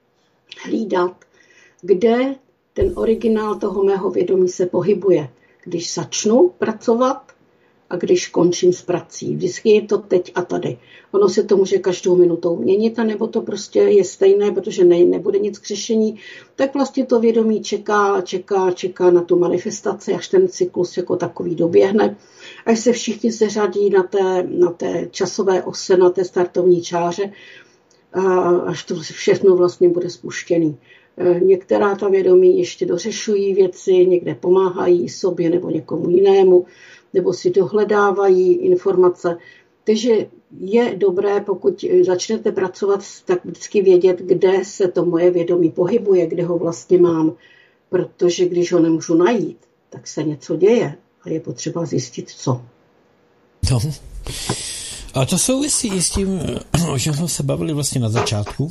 hlídat, kde ten originál toho mého vědomí se pohybuje. Když začnu pracovat, a když končím s prací. Vždycky je to teď a tady. Ono se to může každou minutou měnit, anebo to prostě je stejné, protože ne, nebude nic k řešení. Tak vlastně to vědomí čeká, čeká, čeká na tu manifestaci, až ten cyklus jako takový doběhne. Až se všichni seřadí na té, na té časové ose, na té startovní čáře, a až to všechno vlastně bude spuštěný. Některá ta vědomí ještě dořešují věci, někde pomáhají sobě nebo někomu jinému, nebo si dohledávají informace. Takže je dobré, pokud začnete pracovat, tak vždycky vědět, kde se to moje vědomí pohybuje, kde ho vlastně mám. Protože když ho nemůžu najít, tak se něco děje a je potřeba zjistit, co. No. A to souvisí i s tím, o čem jsme se bavili vlastně na začátku,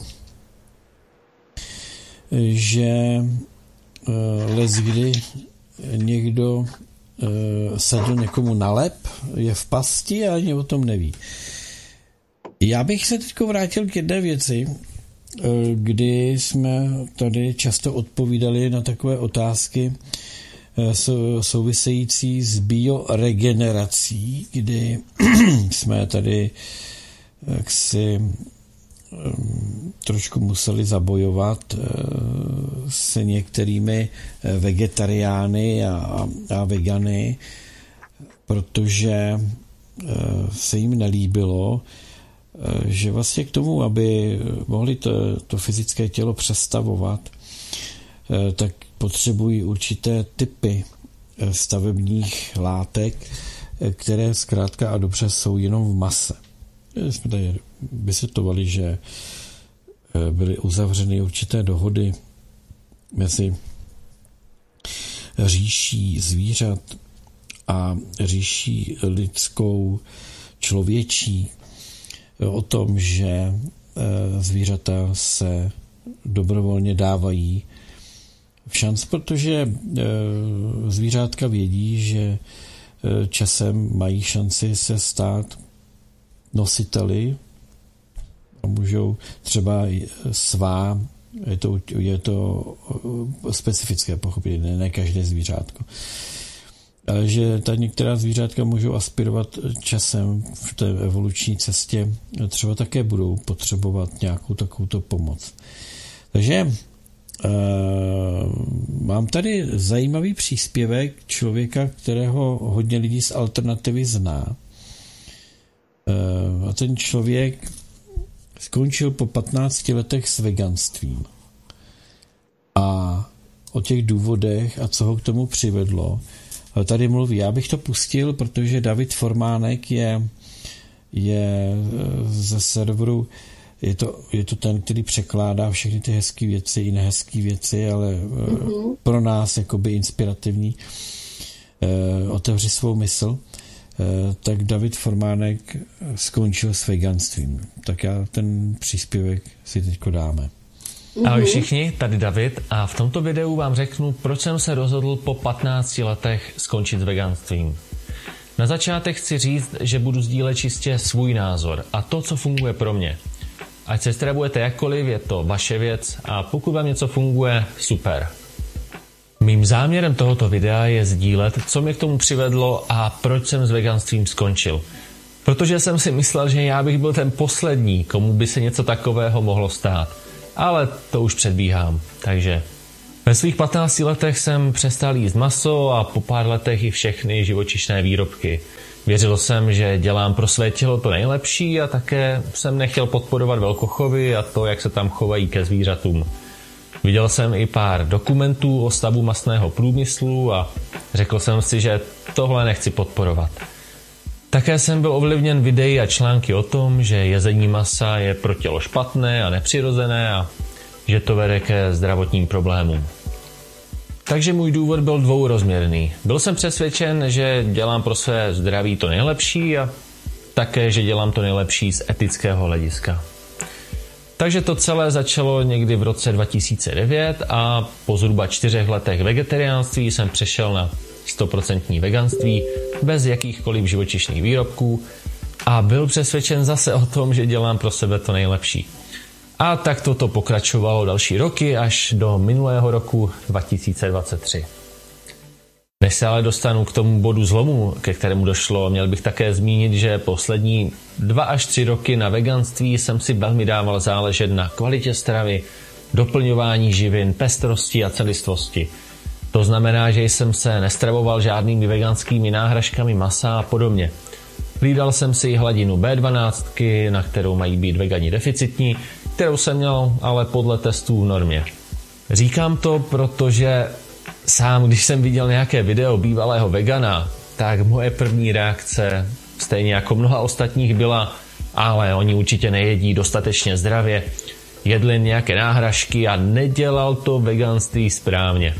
že leckdy někdo sedl někomu na lep, je v pasti a ani o tom neví. Já bych se teď vrátil k jedné věci, kdy jsme tady často odpovídali na takové otázky související s bioregenerací, kdy jsme tady jaksi trošku museli zabojovat se některými vegetariány a, a vegany, protože se jim nelíbilo, že vlastně k tomu, aby mohli to, to fyzické tělo přestavovat, tak potřebují určité typy stavebních látek, které zkrátka a dobře jsou jenom v mase. Jsme tady vysvětlovali, že byly uzavřeny určité dohody mezi říší zvířat a říší lidskou člověčí o tom, že zvířata se dobrovolně dávají v šanc, protože zvířátka vědí, že časem mají šanci se stát nositeli a můžou třeba svá, je to, je to specifické pochopení, ne, ne každé zvířátko, ale že ta některá zvířátka můžou aspirovat časem v té evoluční cestě, třeba také budou potřebovat nějakou takovouto pomoc. Takže uh, mám tady zajímavý příspěvek člověka, kterého hodně lidí z alternativy zná. A ten člověk skončil po patnácti letech s veganstvím. A o těch důvodech a co ho k tomu přivedlo, tady mluví. Já bych to pustil, protože David Formánek je, je ze serveru, je to, je to ten, který překládá všechny ty hezké věci i nehezké věci, ale mm-hmm. pro nás jakoby inspirativní. Otevři svou mysl. Tak David Formánek skončil s veganstvím. Tak já ten příspěvek si teďko dáme. Mm-hmm. Ahoj všichni, tady David a v tomto videu vám řeknu, proč jsem se rozhodl po patnácti letech skončit s veganstvím. Na začátek chci říct, že budu sdílet čistě svůj názor a to, co funguje pro mě. Ať se stravujete jakkoliv, je to vaše věc a pokud vám něco funguje, super. Mým záměrem tohoto videa je sdílet, co mě k tomu přivedlo a proč jsem s veganstvím skončil. Protože jsem si myslel, že já bych byl ten poslední, komu by se něco takového mohlo stát. Ale to už předbíhám, takže ve svých patnácti letech jsem přestal jíst maso a po pár letech i všechny živočišné výrobky. Věřil jsem, že dělám pro své tělo to nejlepší a také jsem nechtěl podporovat velkochovy a to, jak se tam chovají ke zvířatům. Viděl jsem i pár dokumentů o stavu masného průmyslu a řekl jsem si, že tohle nechci podporovat. Také jsem byl ovlivněn videí a články o tom, že jezení masa je pro tělo špatné a nepřirozené a že to vede ke zdravotním problémům. Takže můj důvod byl dvourozměrný. Byl jsem přesvědčen, že dělám pro své zdraví to nejlepší a také, že dělám to nejlepší z etického hlediska. Takže to celé začalo někdy v roce dva tisíce devět a po zhruba čtyřech letech vegetariánství jsem přešel na sto procent veganství bez jakýchkoliv živočišných výrobků a byl přesvědčen zase o tom, že dělám pro sebe to nejlepší. A tak toto pokračovalo další roky až do minulého roku dva tisíce dvacet tři. Než se ale dostanu k tomu bodu zlomu, ke kterému došlo, měl bych také zmínit, že poslední dva až tři roky na veganství jsem si velmi dával záležet na kvalitě stravy, doplňování živin, pestrosti a celistvosti. To znamená, že jsem se nestravoval žádnými veganskými náhražkami masa a podobně. Hlídal jsem si hladinu bé dvanáct, na kterou mají být vegani deficitní, kterou jsem měl ale podle testů v normě. Říkám to, protože sám, když jsem viděl nějaké video bývalého vegana, tak moje první reakce, stejně jako mnoha ostatních, byla, ale oni určitě nejedí dostatečně zdravě, jedli nějaké náhražky a nedělal to veganství správně.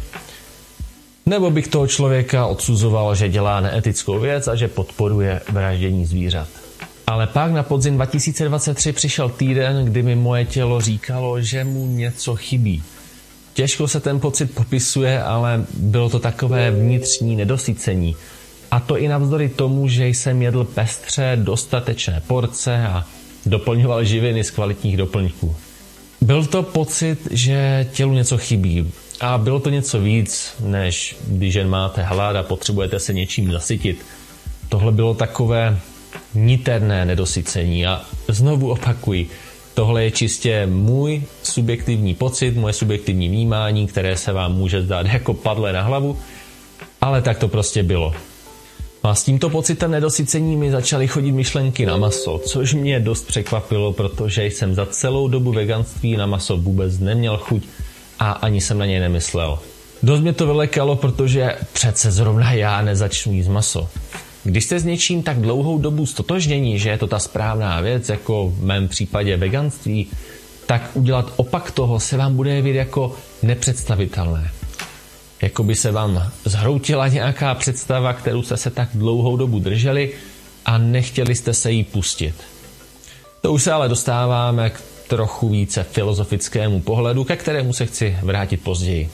Nebo bych toho člověka odsuzoval, že dělá neetickou věc a že podporuje vraždění zvířat. Ale pak na podzim dva tisíce dvacet tři přišel týden, kdy mi moje tělo říkalo, že mu něco chybí. Těžko se ten pocit popisuje, ale bylo to takové vnitřní nedosycení. A to i navzdory tomu, že jsem jedl pestře, dostatečné porce a doplňoval živiny z kvalitních doplňků. Byl to pocit, že tělu něco chybí. A bylo to něco víc, než když jen máte hlad a potřebujete se něčím zasytit. Tohle bylo takové niterné nedosycení a znovu opakuji, tohle je čistě můj subjektivní pocit, moje subjektivní vnímání, které se vám může zdát jako padlé na hlavu, ale tak to prostě bylo. A s tímto pocitem nedosycení mi začaly chodit myšlenky na maso, což mě dost překvapilo, protože jsem za celou dobu veganství na maso vůbec neměl chuť a ani jsem na něj nemyslel. Dost mě to vylekalo, protože přece zrovna já nezačnu jíst maso. Když jste s něčím tak dlouhou dobu stotožnění, že je to ta správná věc, jako v mém případě veganství, tak udělat opak toho se vám bude jevit jako nepředstavitelné. Jako by se vám zhroutila nějaká představa, kterou jste se tak dlouhou dobu drželi a nechtěli jste se jí pustit. To už se ale dostáváme k trochu více filozofickému pohledu, ke kterému se chci vrátit později.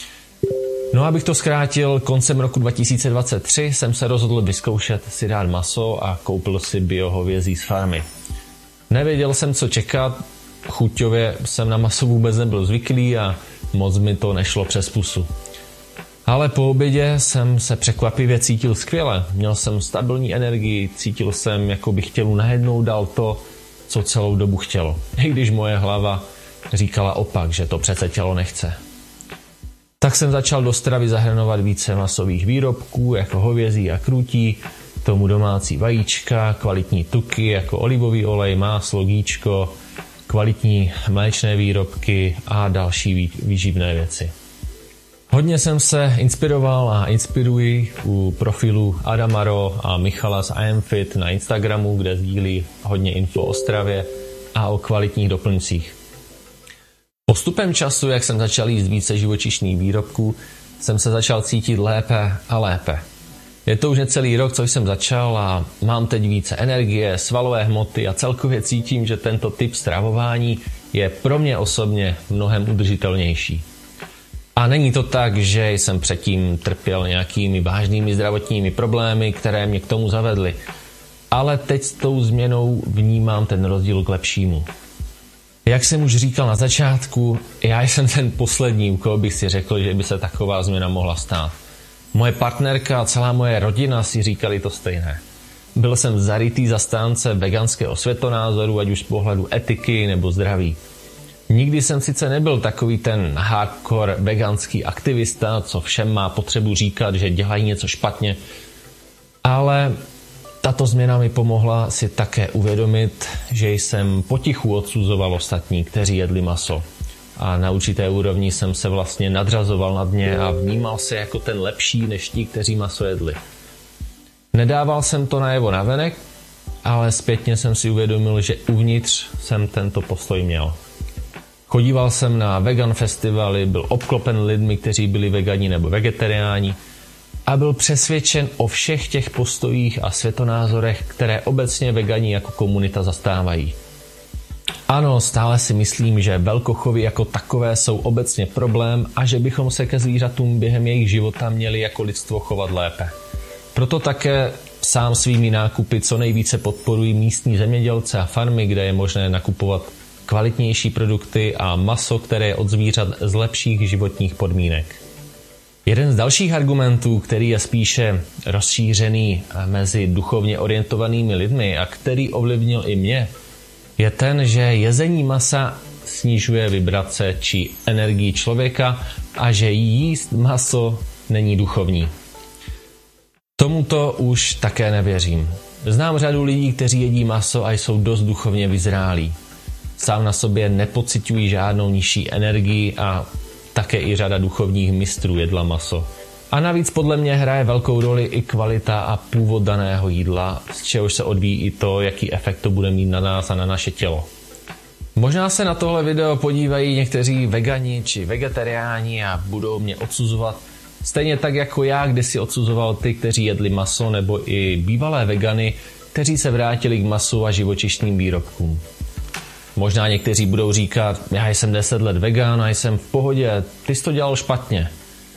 No abych to zkrátil, koncem roku dva tisíce dvacet tři jsem se rozhodl vyzkoušet si dát maso a koupil si biohovězí z farmy. Nevěděl jsem, co čekat, chuťově jsem na maso vůbec nebyl zvyklý a moc mi to nešlo přes pusu. Ale po obědě jsem se překvapivě cítil skvěle, měl jsem stabilní energii, cítil jsem, jako bych tělu najednou dal to, co celou dobu chtělo. I když moje hlava říkala opak, že to přece tělo nechce. Tak jsem začal do stravy zahrnovat více masových výrobků, jako hovězí a krůtí, tomu domácí vajíčka, kvalitní tuky, jako olivový olej, máslo, gíčko, kvalitní mléčné výrobky a další výživné věci. Hodně jsem se inspiroval a inspiruji u profilu Adamaro a Michala z I Am Fit na Instagramu, kde sdílí hodně info o stravě a o kvalitních doplňcích. Postupem času, jak jsem začal jíst více živočišných výrobků, jsem se začal cítit lépe a lépe. Je to už necelý rok, co jsem začal a mám teď více energie, svalové hmoty a celkově cítím, že tento typ stravování je pro mě osobně mnohem udržitelnější. A není to tak, že jsem předtím trpěl nějakými vážnými zdravotními problémy, které mě k tomu zavedly. Ale teď s tou změnou vnímám ten rozdíl k lepšímu. Jak jsem už říkal na začátku, já jsem ten poslední, u koho bych si řekl, že by se taková změna mohla stát. Moje partnerka a celá moje rodina si říkali to stejné. Byl jsem zarytý zastánce veganského světonázoru, ať už z pohledu etiky nebo zdraví. Nikdy jsem sice nebyl takový ten hardcore veganský aktivista, co všem má potřebu říkat, že dělají něco špatně, ale tato změna mi pomohla si také uvědomit, že jsem potichu odsuzoval ostatní, kteří jedli maso. A na určité úrovni jsem se vlastně nadřazoval nad ně a vnímal se jako ten lepší než ti, kteří maso jedli. Nedával jsem to najevo navenek, ale zpětně jsem si uvědomil, že uvnitř jsem tento postoj měl. Chodíval jsem na vegan festivaly, byl obklopen lidmi, kteří byli vegani nebo vegetariáni a byl přesvědčen o všech těch postojích a světonázorech, které obecně vegani jako komunita zastávají. Ano, stále si myslím, že velkochovy jako takové jsou obecně problém a že bychom se ke zvířatům během jejich života měli jako lidstvo chovat lépe. Proto také sám svými nákupy co nejvíce podporuji místní zemědělce a farmy, kde je možné nakupovat kvalitnější produkty a maso, které je od zvířat z lepších životních podmínek. Jeden z dalších argumentů, který je spíše rozšířený mezi duchovně orientovanými lidmi a který ovlivnil i mě, je ten, že jezení masa snižuje vibrace či energii člověka a že jíst maso není duchovní. Tomuto už také nevěřím. Znám řadu lidí, kteří jedí maso a jsou dost duchovně vyzrálí. Sám na sobě nepociťují žádnou nižší energii a také i řada duchovních mistrů jedla maso. A navíc podle mě hraje velkou roli i kvalita a původ daného jídla, z čehož se odvíjí i to, jaký efekt to bude mít na nás a na naše tělo. Možná se na tohle video podívají někteří vegani či vegetariáni a budou mě odsuzovat, stejně tak jako já kdysi odsuzoval ty, kteří jedli maso, nebo i bývalé vegany, kteří se vrátili k masu a živočišným výrobkům. Možná někteří budou říkat, já jsem deset let vegan a jsem v pohodě, ty jsi to dělal špatně.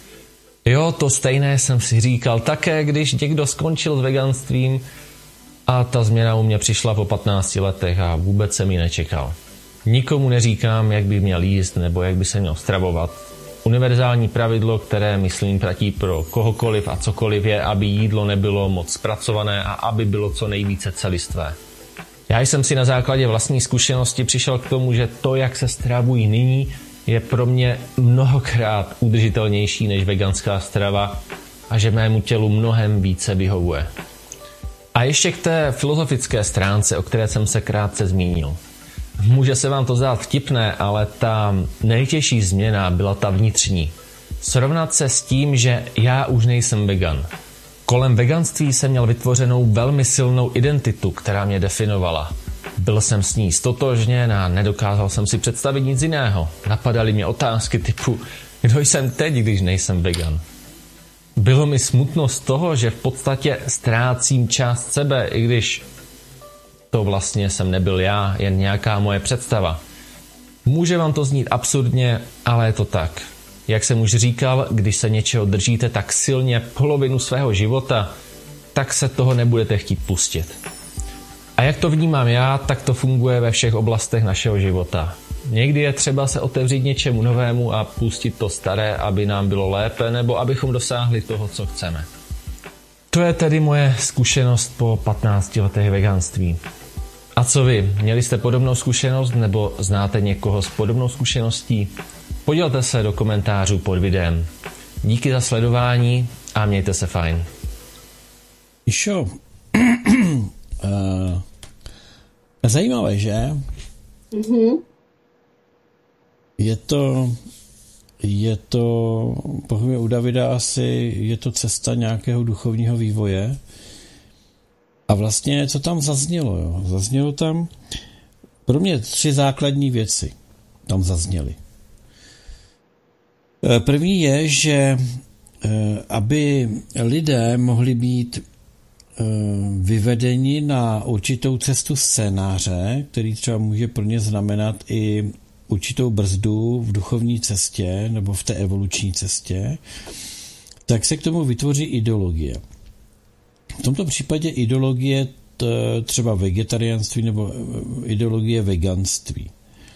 Jo, to stejné jsem si říkal také, když někdo skončil s veganstvím a ta změna u mě přišla po patnácti letech a vůbec jsem ji nečekal. Nikomu neříkám, jak by měl jíst nebo jak by se měl stravovat. Univerzální pravidlo, které myslím platí pro kohokoliv a cokoliv je, aby jídlo nebylo moc zpracované a aby bylo co nejvíce celistvé. Já jsem si na základě vlastní zkušenosti přišel k tomu, že to, jak se stravují nyní, je pro mě mnohokrát udržitelnější než veganská strava a že mému tělu mnohem více vyhovuje. A ještě k té filozofické stránce, o které jsem se krátce zmínil. Může se vám to zdát vtipné, ale ta nejtěžší změna byla ta vnitřní. Srovnat se s tím, že já už nejsem vegan. Kolem veganství jsem měl vytvořenou velmi silnou identitu, která mě definovala. Byl jsem s ní stotožněn a nedokázal jsem si představit nic jiného. Napadaly mě otázky typu, kdo jsem teď, když nejsem vegan. Bylo mi smutno z toho, že v podstatě ztrácím část sebe, i když to vlastně jsem nebyl já, jen nějaká moje představa. Může vám to znít absurdně, ale je to tak. Jak jsem už říkal, když se něčeho držíte tak silně polovinu svého života, tak se toho nebudete chtít pustit. A jak to vnímám já, tak to funguje ve všech oblastech našeho života. Někdy je třeba se otevřít něčemu novému a pustit to staré, aby nám bylo lépe nebo abychom dosáhli toho, co chceme. To je tedy moje zkušenost po patnácti letech veganství. A co vy? Měli jste podobnou zkušenost nebo znáte někoho s podobnou zkušeností? Podělte se do komentářů pod videem. Díky za sledování a mějte se fajn. Išo, uh, zajímavé, že? Mm-hmm. Je to, je to, pokud mě u Davida asi, je to cesta nějakého duchovního vývoje. A vlastně, co tam zaznělo? Jo? Zaznělo tam, pro mě tři základní věci tam zazněly. První je, že aby lidé mohli být vyvedeni na určitou cestu scénáře, který třeba může pro ně znamenat i určitou brzdu v duchovní cestě nebo v té evoluční cestě, tak se k tomu vytvoří ideologie. V tomto případě ideologie třeba vegetariánství nebo ideologie veganství.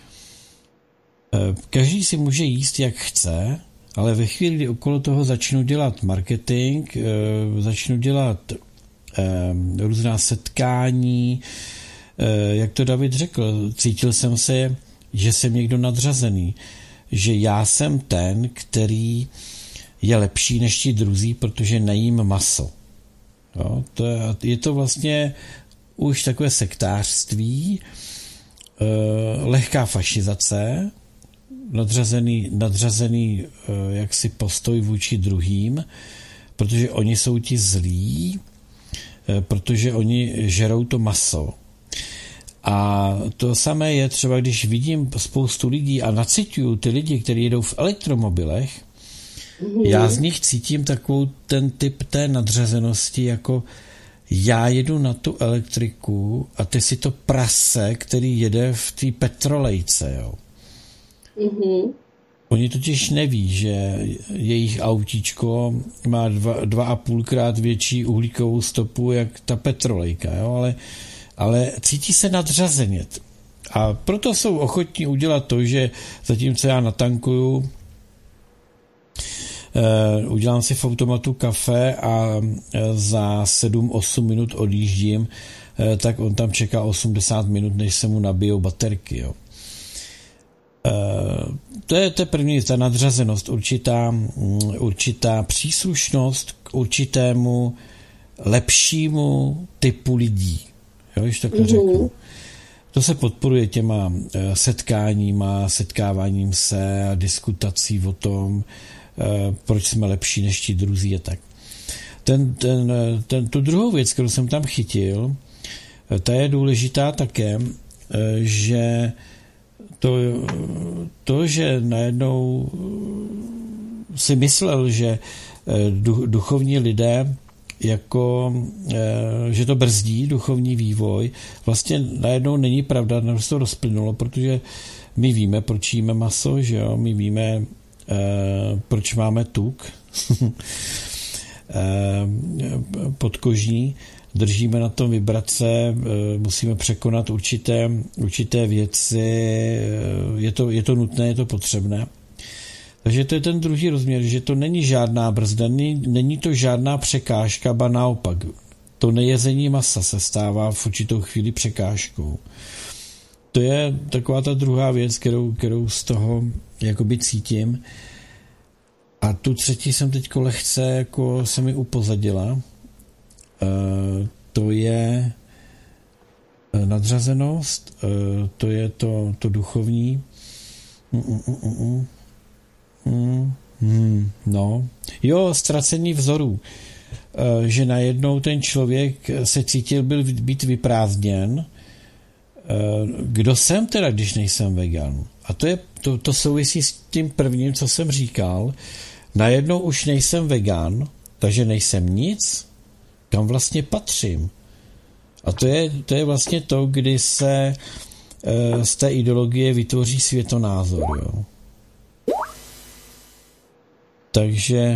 Každý si může jíst, jak chce, ale ve chvíli, kdy okolo toho začnu dělat marketing, začnu dělat různá setkání, jak to David řekl, cítil jsem se, že jsem někdo nadřazený, že já jsem ten, který je lepší než ti druzí, protože nejím maso. Jo, to je, je to vlastně už takové sektářství, eh, lehká fašizace, nadřazený, nadřazený eh, jaksi postoj vůči druhým, protože oni jsou ti zlí, eh, protože oni žerou to maso. A to samé je třeba, když vidím spoustu lidí a naciťuju ty lidi, kteří jedou v elektromobilech, mm. já z nich cítím takovou ten typ té nadřazenosti, jako já jedu na tu elektriku a ty si to prase, který jede v té petrolejce, jo. Mm-hmm. Oni totiž neví, že jejich autíčko má dva, dva a půlkrát větší uhlíkovou stopu, jak ta petrolejka, jo, ale ale cítí se nadřazeně. A proto jsou ochotní udělat to, že zatímco já natankuju, eh, udělám si v automatu kafe a za sedm osm minut odjíždím, eh, tak on tam čeká osmdesát minut, než se mu nabijou baterky. Jo. Eh, to je to první, ta nadřazenost, určitá, určitá příslušnost k určitému lepšímu typu lidí. Jo, když takhle mm-hmm. řeknu. To se podporuje těma setkáníma, setkáváním se a diskutací o tom, proč jsme lepší než ti druzí a tak. Ten, ten, ten, tu druhou věc, kterou jsem tam chytil, ta je důležitá také, že to, to že najednou si myslel, že duchovní lidé jako, že to brzdí duchovní vývoj, vlastně najednou není pravda, nám se to rozplynulo, protože my víme, proč jíme maso, že jo, my víme, proč máme tuk podkožní, držíme na tom vibrace, musíme překonat určité, určité věci, je to, je to nutné, je to potřebné. Takže to je ten druhý rozměr, že to není žádná brzda, není, není to žádná překážka, ba naopak. To nejezení masa se stává v určitou chvíli překážkou. To je taková ta druhá věc, kterou, kterou z toho jakoby cítím. A tu třetí jsem teďko lehce jako se mi upozadila. E, to je nadřazenost, e, to je to, to duchovní. Mm, mm, mm, mm. Hmm, hmm, no, jo, ztracení vzorů, e, že najednou ten člověk se cítil byl být vyprázdněn. E, kdo jsem teda, když nejsem vegan? A to, je, to, to souvisí s tím prvním, co jsem říkal. Najednou už nejsem vegan, takže nejsem nic, kam vlastně patřím. A to je, to je vlastně to, kdy se e, z té ideologie vytvoří světonázor, jo. Takže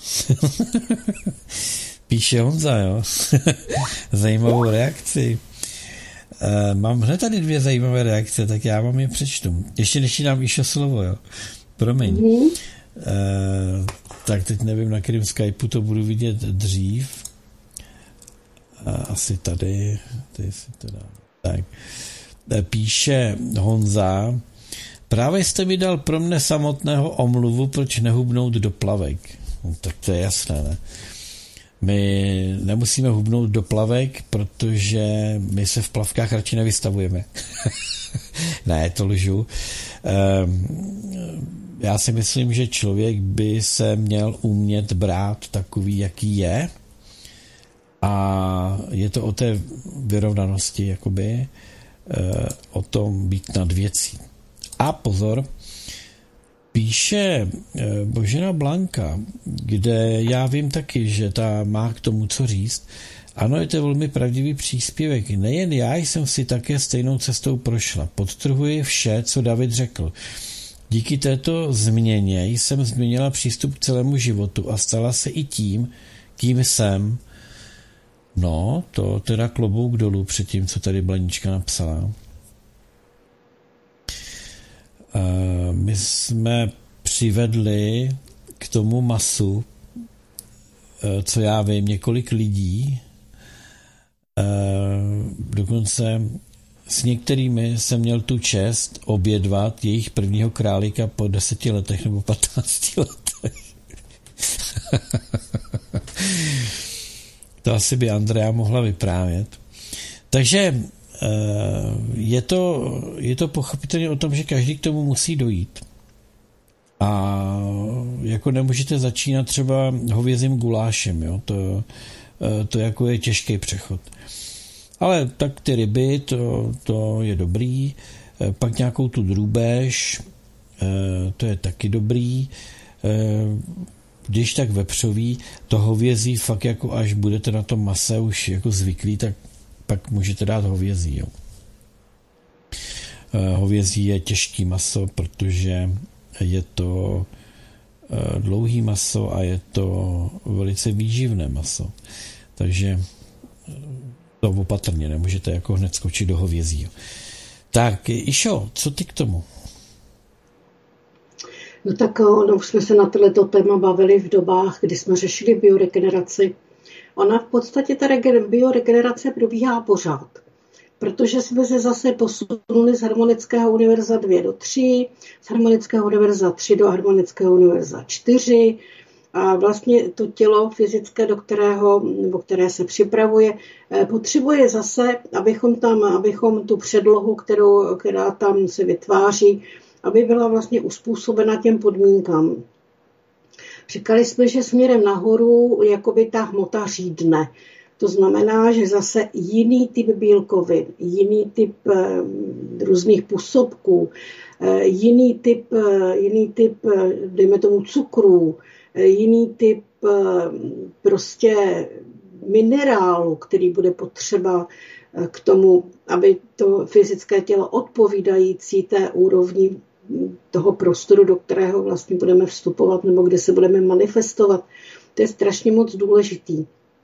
píše Honza, jo. Zajímavou reakci. E, mám hned tady dvě zajímavé reakce, tak já vám je přečtu. Ještě než dám Išo slovo, jo. Promiň. Mm-hmm. E, tak teď nevím, na kterém Skypeu to budu vidět dřív. A asi tady. tady si to dám. Tak. E, píše Honza: právě jste mi dal pro mne samotného omluvu, proč nehubnout do plavek. No, tak to je jasné, ne? My nemusíme hubnout do plavek, protože my se v plavkách radši nevystavujeme. Ne, to lžu. Já si myslím, že člověk by se měl umět brát takový, jaký je. A je to o té vyrovnanosti, jakoby, o tom být nad věcí. A pozor, píše Božena Blanka, kde já vím taky, že ta má k tomu co říct, Ano, je to velmi pravdivý příspěvek. Nejen já jsem si také stejnou cestou prošla. Podtrhuji vše, co David řekl. Díky této změně jsem změnila přístup k celému životu a stala se i tím, kým jsem. No, to teda klobouk dolů před tím, co tady Blanička napsala. My jsme přivedli k tomu masu, co já vím, několik lidí. Dokonce s některými jsem měl tu čest obědvat jejich prvního králíka po deseti letech nebo patnácti letech. To asi by Andrea mohla vyprávět. Takže je to, je to pochopitelně o tom, že každý k tomu musí dojít. A jako nemůžete začínat třeba hovězím gulášem, jo? To, to jako je těžký přechod. Ale tak ty ryby, to, to je dobrý. Pak nějakou tu drůbež, to je taky dobrý. Když tak vepřový, to hovězí fakt jako až budete na tom mase už jako zvyklí, tak pak můžete dát hovězí. Jo. Hovězí je těžký maso, protože je to dlouhý maso a je to velice výživné maso. Takže to opatrně, nemůžete jako hned skočit do hovězí. Tak, Išo, co ty k tomu? No tak no, už jsme se na tohleto téma bavili v dobách, kdy jsme řešili bioregeneraci. Ona v podstatě ta bioregenerace probíhá pořád, protože jsme se zase posunuli z harmonického univerza dva do tří, z harmonického univerza tři do harmonického univerza čtyři a vlastně to tělo fyzické, do kterého, nebo které se připravuje, potřebuje zase, abychom tam, abychom tu předlohu, kterou, která tam se vytváří, aby byla vlastně uspůsobena těm podmínkám. Říkali jsme, že směrem nahoru jakoby ta hmota řídne. To znamená, že zase jiný typ bílkovin, jiný typ e, různých působků, e, jiný typ, e, jiný typ, dejme tomu cukrů, e, jiný typ e, prostě minerálu, který bude potřeba e, k tomu, aby to fyzické tělo odpovídající té úrovni toho prostoru, do kterého vlastně budeme vstupovat nebo kde se budeme manifestovat. To je strašně moc důležitý.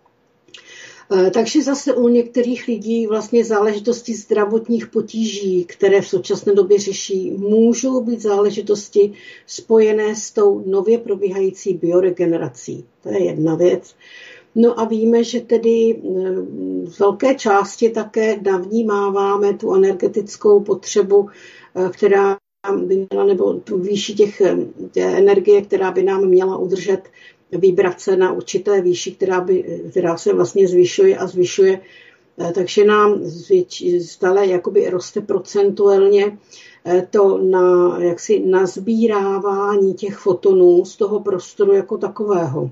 Takže zase u některých lidí vlastně záležitosti zdravotních potíží, které v současné době řeší, můžou být záležitosti spojené s tou nově probíhající bioregenerací. To je jedna věc. No a víme, že tedy z velké části také navnímáváme tu energetickou potřebu, která by měla, nebo tu výši těch té energie, která by nám měla udržet vibrace na určité výši, která, by, která se vlastně zvyšuje a zvyšuje. Takže nám stále jakoby roste procentuálně to na jaksi nazbírávání těch fotonů z toho prostoru jako takového.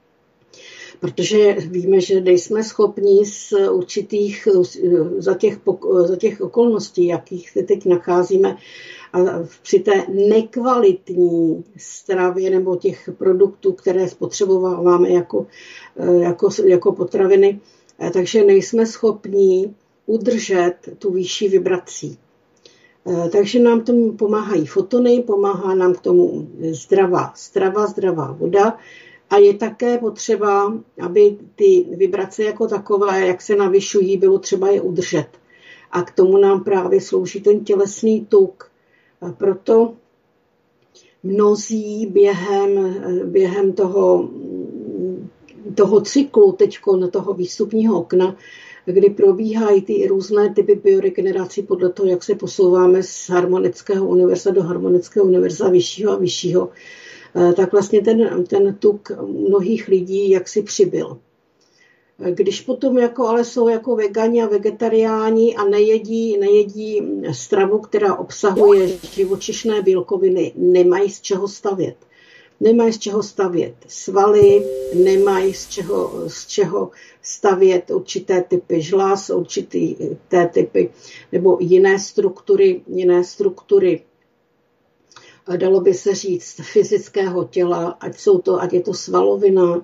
Protože víme, že nejsme schopni z určitých, za těch, za těch okolností, jakých se teď nacházíme, a při té nekvalitní stravě nebo těch produktů, které spotřebováváme jako, jako, jako potraviny, takže nejsme schopni udržet tu výši vibrací. Takže nám tomu pomáhají fotony, pomáhá nám k tomu zdravá strava, zdravá voda a je také potřeba, aby ty vibrace jako takové, jak se navyšují, bylo třeba je udržet. A k tomu nám právě slouží ten tělesný tuk. A proto mnozí během, během toho, toho cyklu, teďko na toho výstupního okna, kdy probíhají ty různé typy bioregenerací podle toho, jak se posouváme z harmonického univerza do harmonického univerza vyššího a vyššího, tak vlastně ten, ten tuk mnohých lidí jaksi přibyl. Když potom jako, ale jsou jako vegani a vegetariáni a nejedí, nejedí stravu, která obsahuje živočišné bílkoviny, nemají z čeho stavět. Nemají z čeho stavět svaly, nemají z čeho, z čeho stavět určité typy žláz, určité typy nebo jiné struktury, jiné struktury dalo by se říct, fyzického těla, ať, jsou to, ať je to svalovina,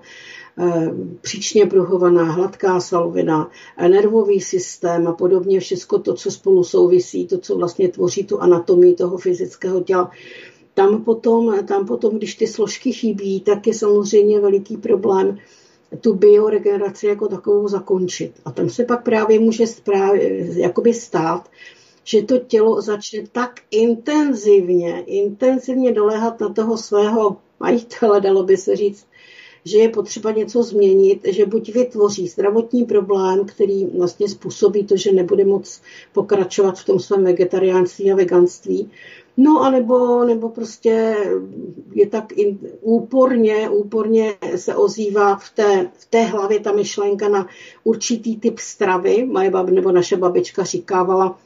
příčně pruhovaná, hladká svalovina, nervový systém a podobně, všechno to, co spolu souvisí, to, co vlastně tvoří tu anatomii toho fyzického těla. Tam potom, tam potom, když ty složky chybí, tak je samozřejmě veliký problém tu bioregeneraci jako takovou zakončit. A tam se pak právě může správě, jakoby stát, že to tělo začne tak intenzivně, intenzivně doléhat na toho svého majitele, dalo by se říct, že je potřeba něco změnit, že buď vytvoří zdravotní problém, který vlastně způsobí to, že nebude moc pokračovat v tom svém vegetariánství a veganství, no a nebo, nebo prostě je tak in, úporně, úporně se ozývá v té, v té hlavě ta myšlenka na určitý typ stravy. Moje bab, nebo naše babička říkávala,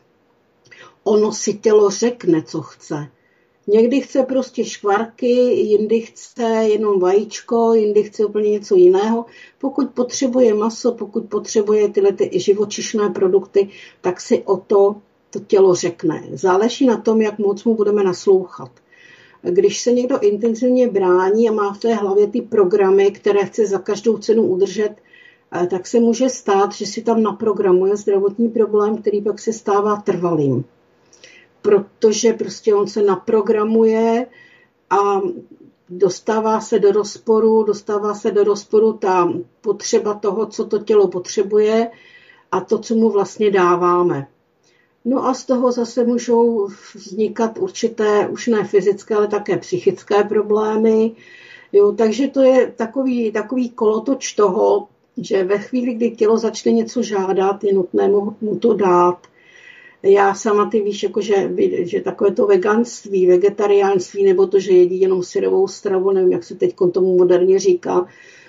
ono si tělo řekne, co chce. Někdy chce prostě škvarky, jindy chce jenom vajíčko, jindy chce úplně něco jiného. Pokud potřebuje maso, pokud potřebuje tyhle ty živočišné produkty, tak si o to to tělo řekne. Záleží na tom, jak moc mu budeme naslouchat. Když se někdo intenzivně brání a má v té hlavě ty programy, které chce za každou cenu udržet, tak se může stát, že si tam naprogramuje zdravotní problém, který pak se stává trvalým. Protože prostě on se naprogramuje a dostává se do rozporu, dostává se do rozporu ta potřeba toho, co to tělo potřebuje a to, co mu vlastně dáváme. No a z toho zase můžou vznikat určité, už ne fyzické, ale také psychické problémy. Jo, takže to je takový, takový kolotoč toho, že ve chvíli, kdy tělo začne něco žádat, je nutné mu to dát. Já sama ty víš, jako že, že takové to veganství, vegetariánství, nebo to, že jedí jenom syrovou stravu, nevím, jak se teď tomu moderně říká,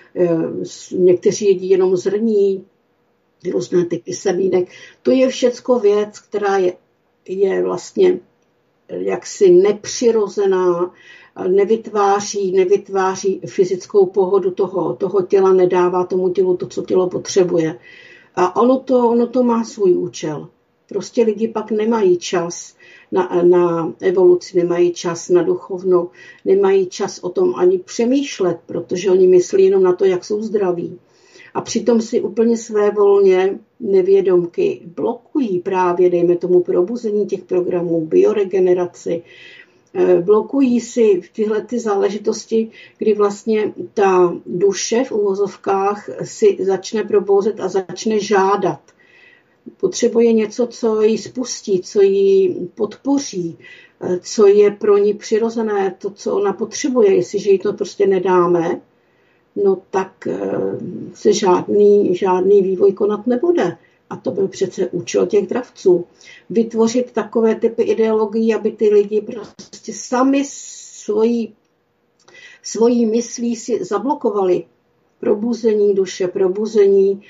někteří jedí jenom zrní, různé typy semínek. To je všecko věc, která je, je vlastně jaksi nepřirozená, nevytváří, nevytváří fyzickou pohodu toho, toho těla, nedává tomu tělu to, co tělo potřebuje. A ono to, ono to má svůj účel. Prostě lidi pak nemají čas na, na evoluci, nemají čas na duchovno, nemají čas o tom ani přemýšlet, protože oni myslí jenom na to, jak jsou zdraví. A přitom si úplně svévolně nevědomky blokují právě, dejme tomu, probuzení těch programů, bioregeneraci, blokují si tyhle ty záležitosti, kdy vlastně ta duše v uvozovkách si začne probouzet a začne žádat. Potřebuje něco, co ji spustí, co ji podpoří, co je pro ní přirozené, to, co ona potřebuje. Jestliže jí to prostě nedáme, no tak se žádný, žádný vývoj konat nebude. A to byl přece účel těch dravců. Vytvořit takové typy ideologií, aby ty lidi prostě sami svojí, svojí myslí si zablokovali probuzení duše, probuzení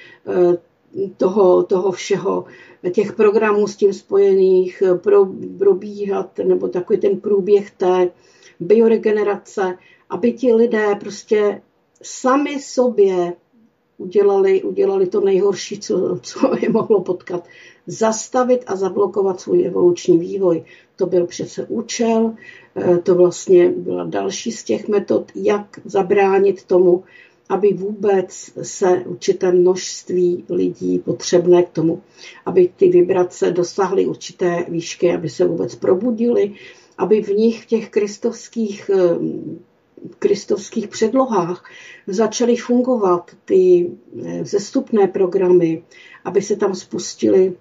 toho, toho všeho, těch programů s tím spojených, pro, probíhat, nebo takový ten průběh té bioregenerace, aby ti lidé prostě sami sobě udělali, udělali to nejhorší, co, co je mohlo potkat. Zastavit a zablokovat svůj evoluční vývoj. To byl přece účel, to vlastně byla další z těch metod, jak zabránit tomu, aby vůbec se určité množství lidí potřebné k tomu, aby ty vibrace dosáhly určité výšky, aby se vůbec probudili, aby v nich v těch kristovských kristovských předlohách začaly fungovat ty vzestupné programy, aby se tam spustily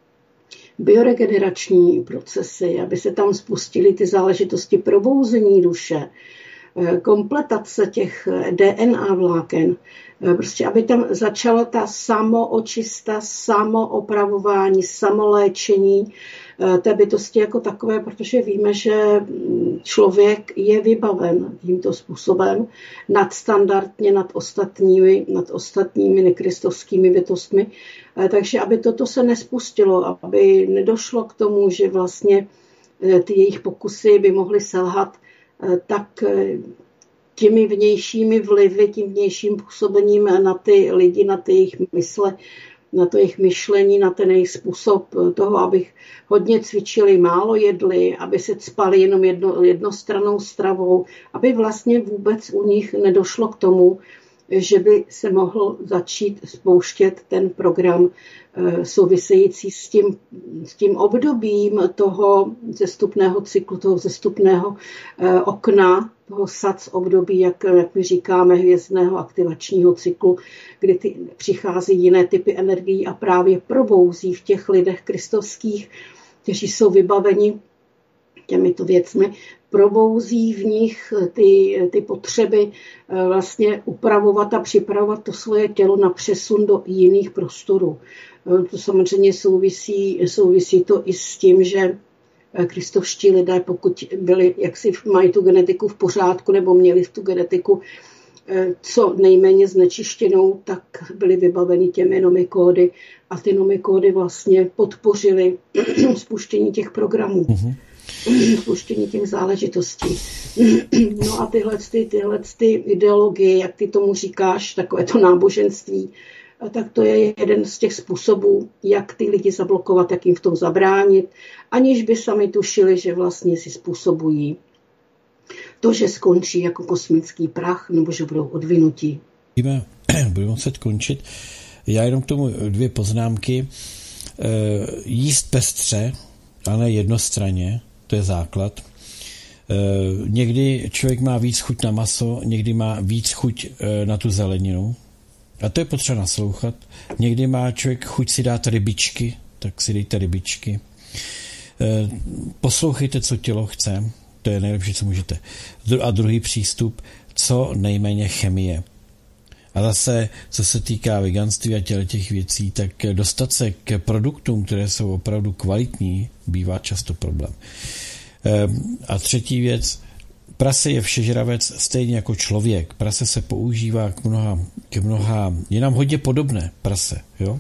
bioregenerační procesy, aby se tam spustily ty záležitosti probouzení duše, kompletace těch D N A vláken, prostě aby tam začala ta samoočista, samoopravování, samoléčení té bytosti jako takové, protože víme, že člověk je vybaven tímto způsobem nadstandardně nad ostatními, nad ostatními nekristovskými bytostmi. Takže aby toto se nespustilo, aby nedošlo k tomu, že vlastně ty jejich pokusy by mohly selhat, tak těmi vnějšími vlivy, tím vnějším působením na ty lidi, na ty jejich mysle, na to jejich myšlení, na ten jejich způsob toho, aby hodně cvičili, málo jedli, aby se cpali jenom jedno, jednostrannou stravou, aby vlastně vůbec u nich nedošlo k tomu, že by se mohl začít spouštět ten program související s tím, s tím obdobím toho zestupného cyklu, toho zestupného okna, toho sac období, jak, jak my říkáme, hvězdného aktivačního cyklu, kdy ty, přichází jiné typy energií a právě probouzí v těch lidech kristovských, kteří jsou vybaveni těmito věcmi, probouzí v nich ty, ty potřeby vlastně upravovat a připravovat to svoje tělo na přesun do jiných prostorů. To samozřejmě souvisí, souvisí to i s tím, že kristovští lidé, pokud byli, jak si mají tu genetiku v pořádku nebo měli tu genetiku co nejméně znečištěnou, tak byli vybaveni těmi nomikódy a ty nomikódy vlastně podpořily spuštění těch programů. Mm-hmm. Spuštění těch záležitostí. No a tyhle, ty, tyhle ty ideologie, jak ty tomu říkáš, takové to náboženství, tak to je jeden z těch způsobů, jak ty lidi zablokovat, jak jim v tom zabránit, aniž by sami tušili, že vlastně si způsobují to, že skončí jako kosmický prach, nebo že budou odvinutí. Budeme muset končit. Já jenom k tomu dvě poznámky. Jíst pestře, ale ne jednostranně, to je základ. Někdy člověk má víc chuť na maso, někdy má víc chuť na tu zeleninu. A to je potřeba naslouchat. Někdy má člověk chuť si dát rybičky, tak si dejte rybičky. Poslouchejte, co tělo chce. To je nejlepší, co můžete. A druhý přístup, co nejméně chemie. A zase, co se týká veganství a těch věcí, tak dostat se k produktům, které jsou opravdu kvalitní, bývá často problém. A třetí věc, prase je všežravec stejně jako člověk. Prase se používá k mnoha, k mnoha je nám hodně podobné prase, jo?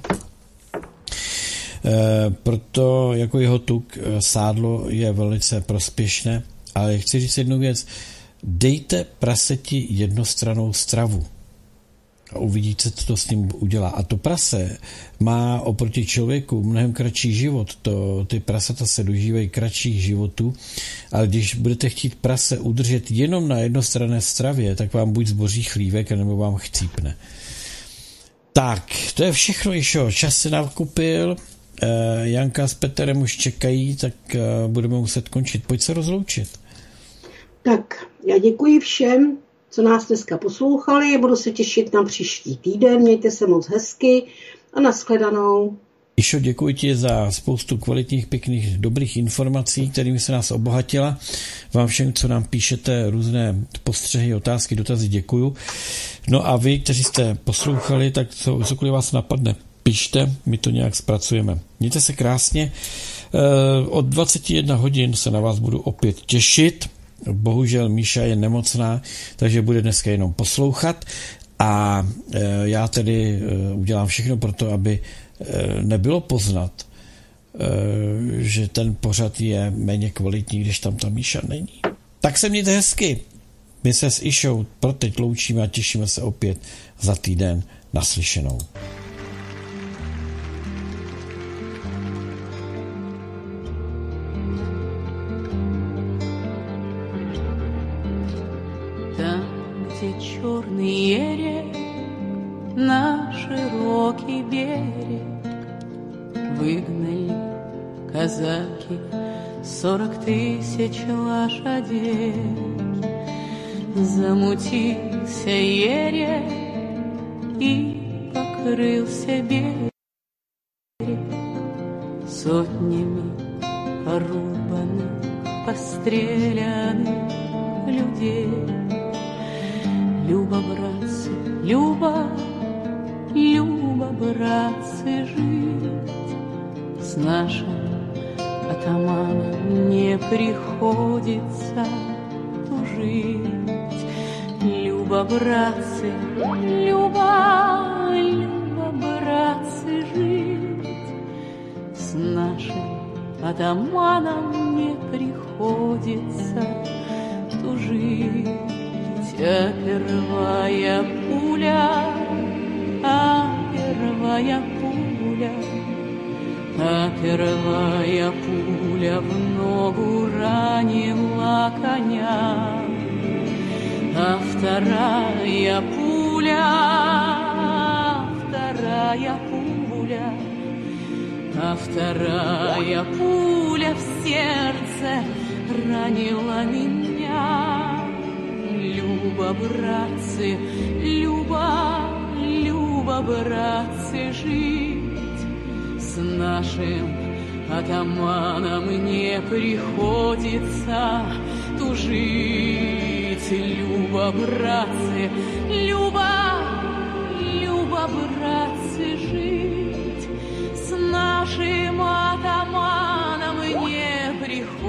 E, proto jako jeho tuk sádlo je velice prospěšné, ale chci říct jednu věc, dejte praseti jednostrannou stravu a uvidíte, co to s ním udělá. A to prase má oproti člověku mnohem kratší život. To, ty prasata se dožívají kratších životů, ale když budete chtít prase udržet jenom na jednostranné stravě, tak vám buď zboří chlívek, nebo vám chcípne. Tak, to je všechno, Išo. Čas se nakupil. Janka s Petrem už čekají, tak budeme muset končit. Pojď se rozloučit. Tak, já děkuji všem, co nás dneska poslouchali. Budu se těšit na příští týden. Mějte se moc hezky a nashledanou. Išo, děkuji ti za spoustu kvalitních, pěkných, dobrých informací, kterými se nás obohatila. Vám všem, co nám píšete různé postřehy, otázky, dotazy, děkuju. No a vy, kteří jste poslouchali, tak co, cokoliv vás napadne, pište, my to nějak zpracujeme. Mějte se krásně. Od dvacet jedna hodin se na vás budu opět těšit. Bohužel Míša je nemocná, takže bude dneska jenom poslouchat a já tedy udělám všechno pro to, aby nebylo poznat, že ten pořad je méně kvalitní, když tam ta Míša není. Tak se mějte hezky. My se s Išou pro teď loučíme a těšíme se opět za týden naslyšenou. Черный ерек на широкий берег выгнали казаки сорок тысяч лошадей. Замутился ерек и покрылся берег сотнями порубанных, постреляных людей. Люба, братцы, Люба, Люба, братцы, жить с нашим атаманом не приходится тужить. Люба, братцы, Люба, Люба, братцы, жить с нашим атаманом не приходится тужить. А первая пуля, а первая пуля первая пуля в ногу ранила коня, а вторая пуля, вторая пуля, а вторая пуля в сердце ранила меня. Люба, братцы, Люба, Люба, братцы, жить с нашим атаманом не приходится тужить. Люба, братцы, Люба, Люба, братцы, жить с нашим атаманом не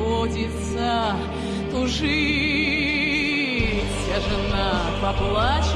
приходится тужить. Жена поплачет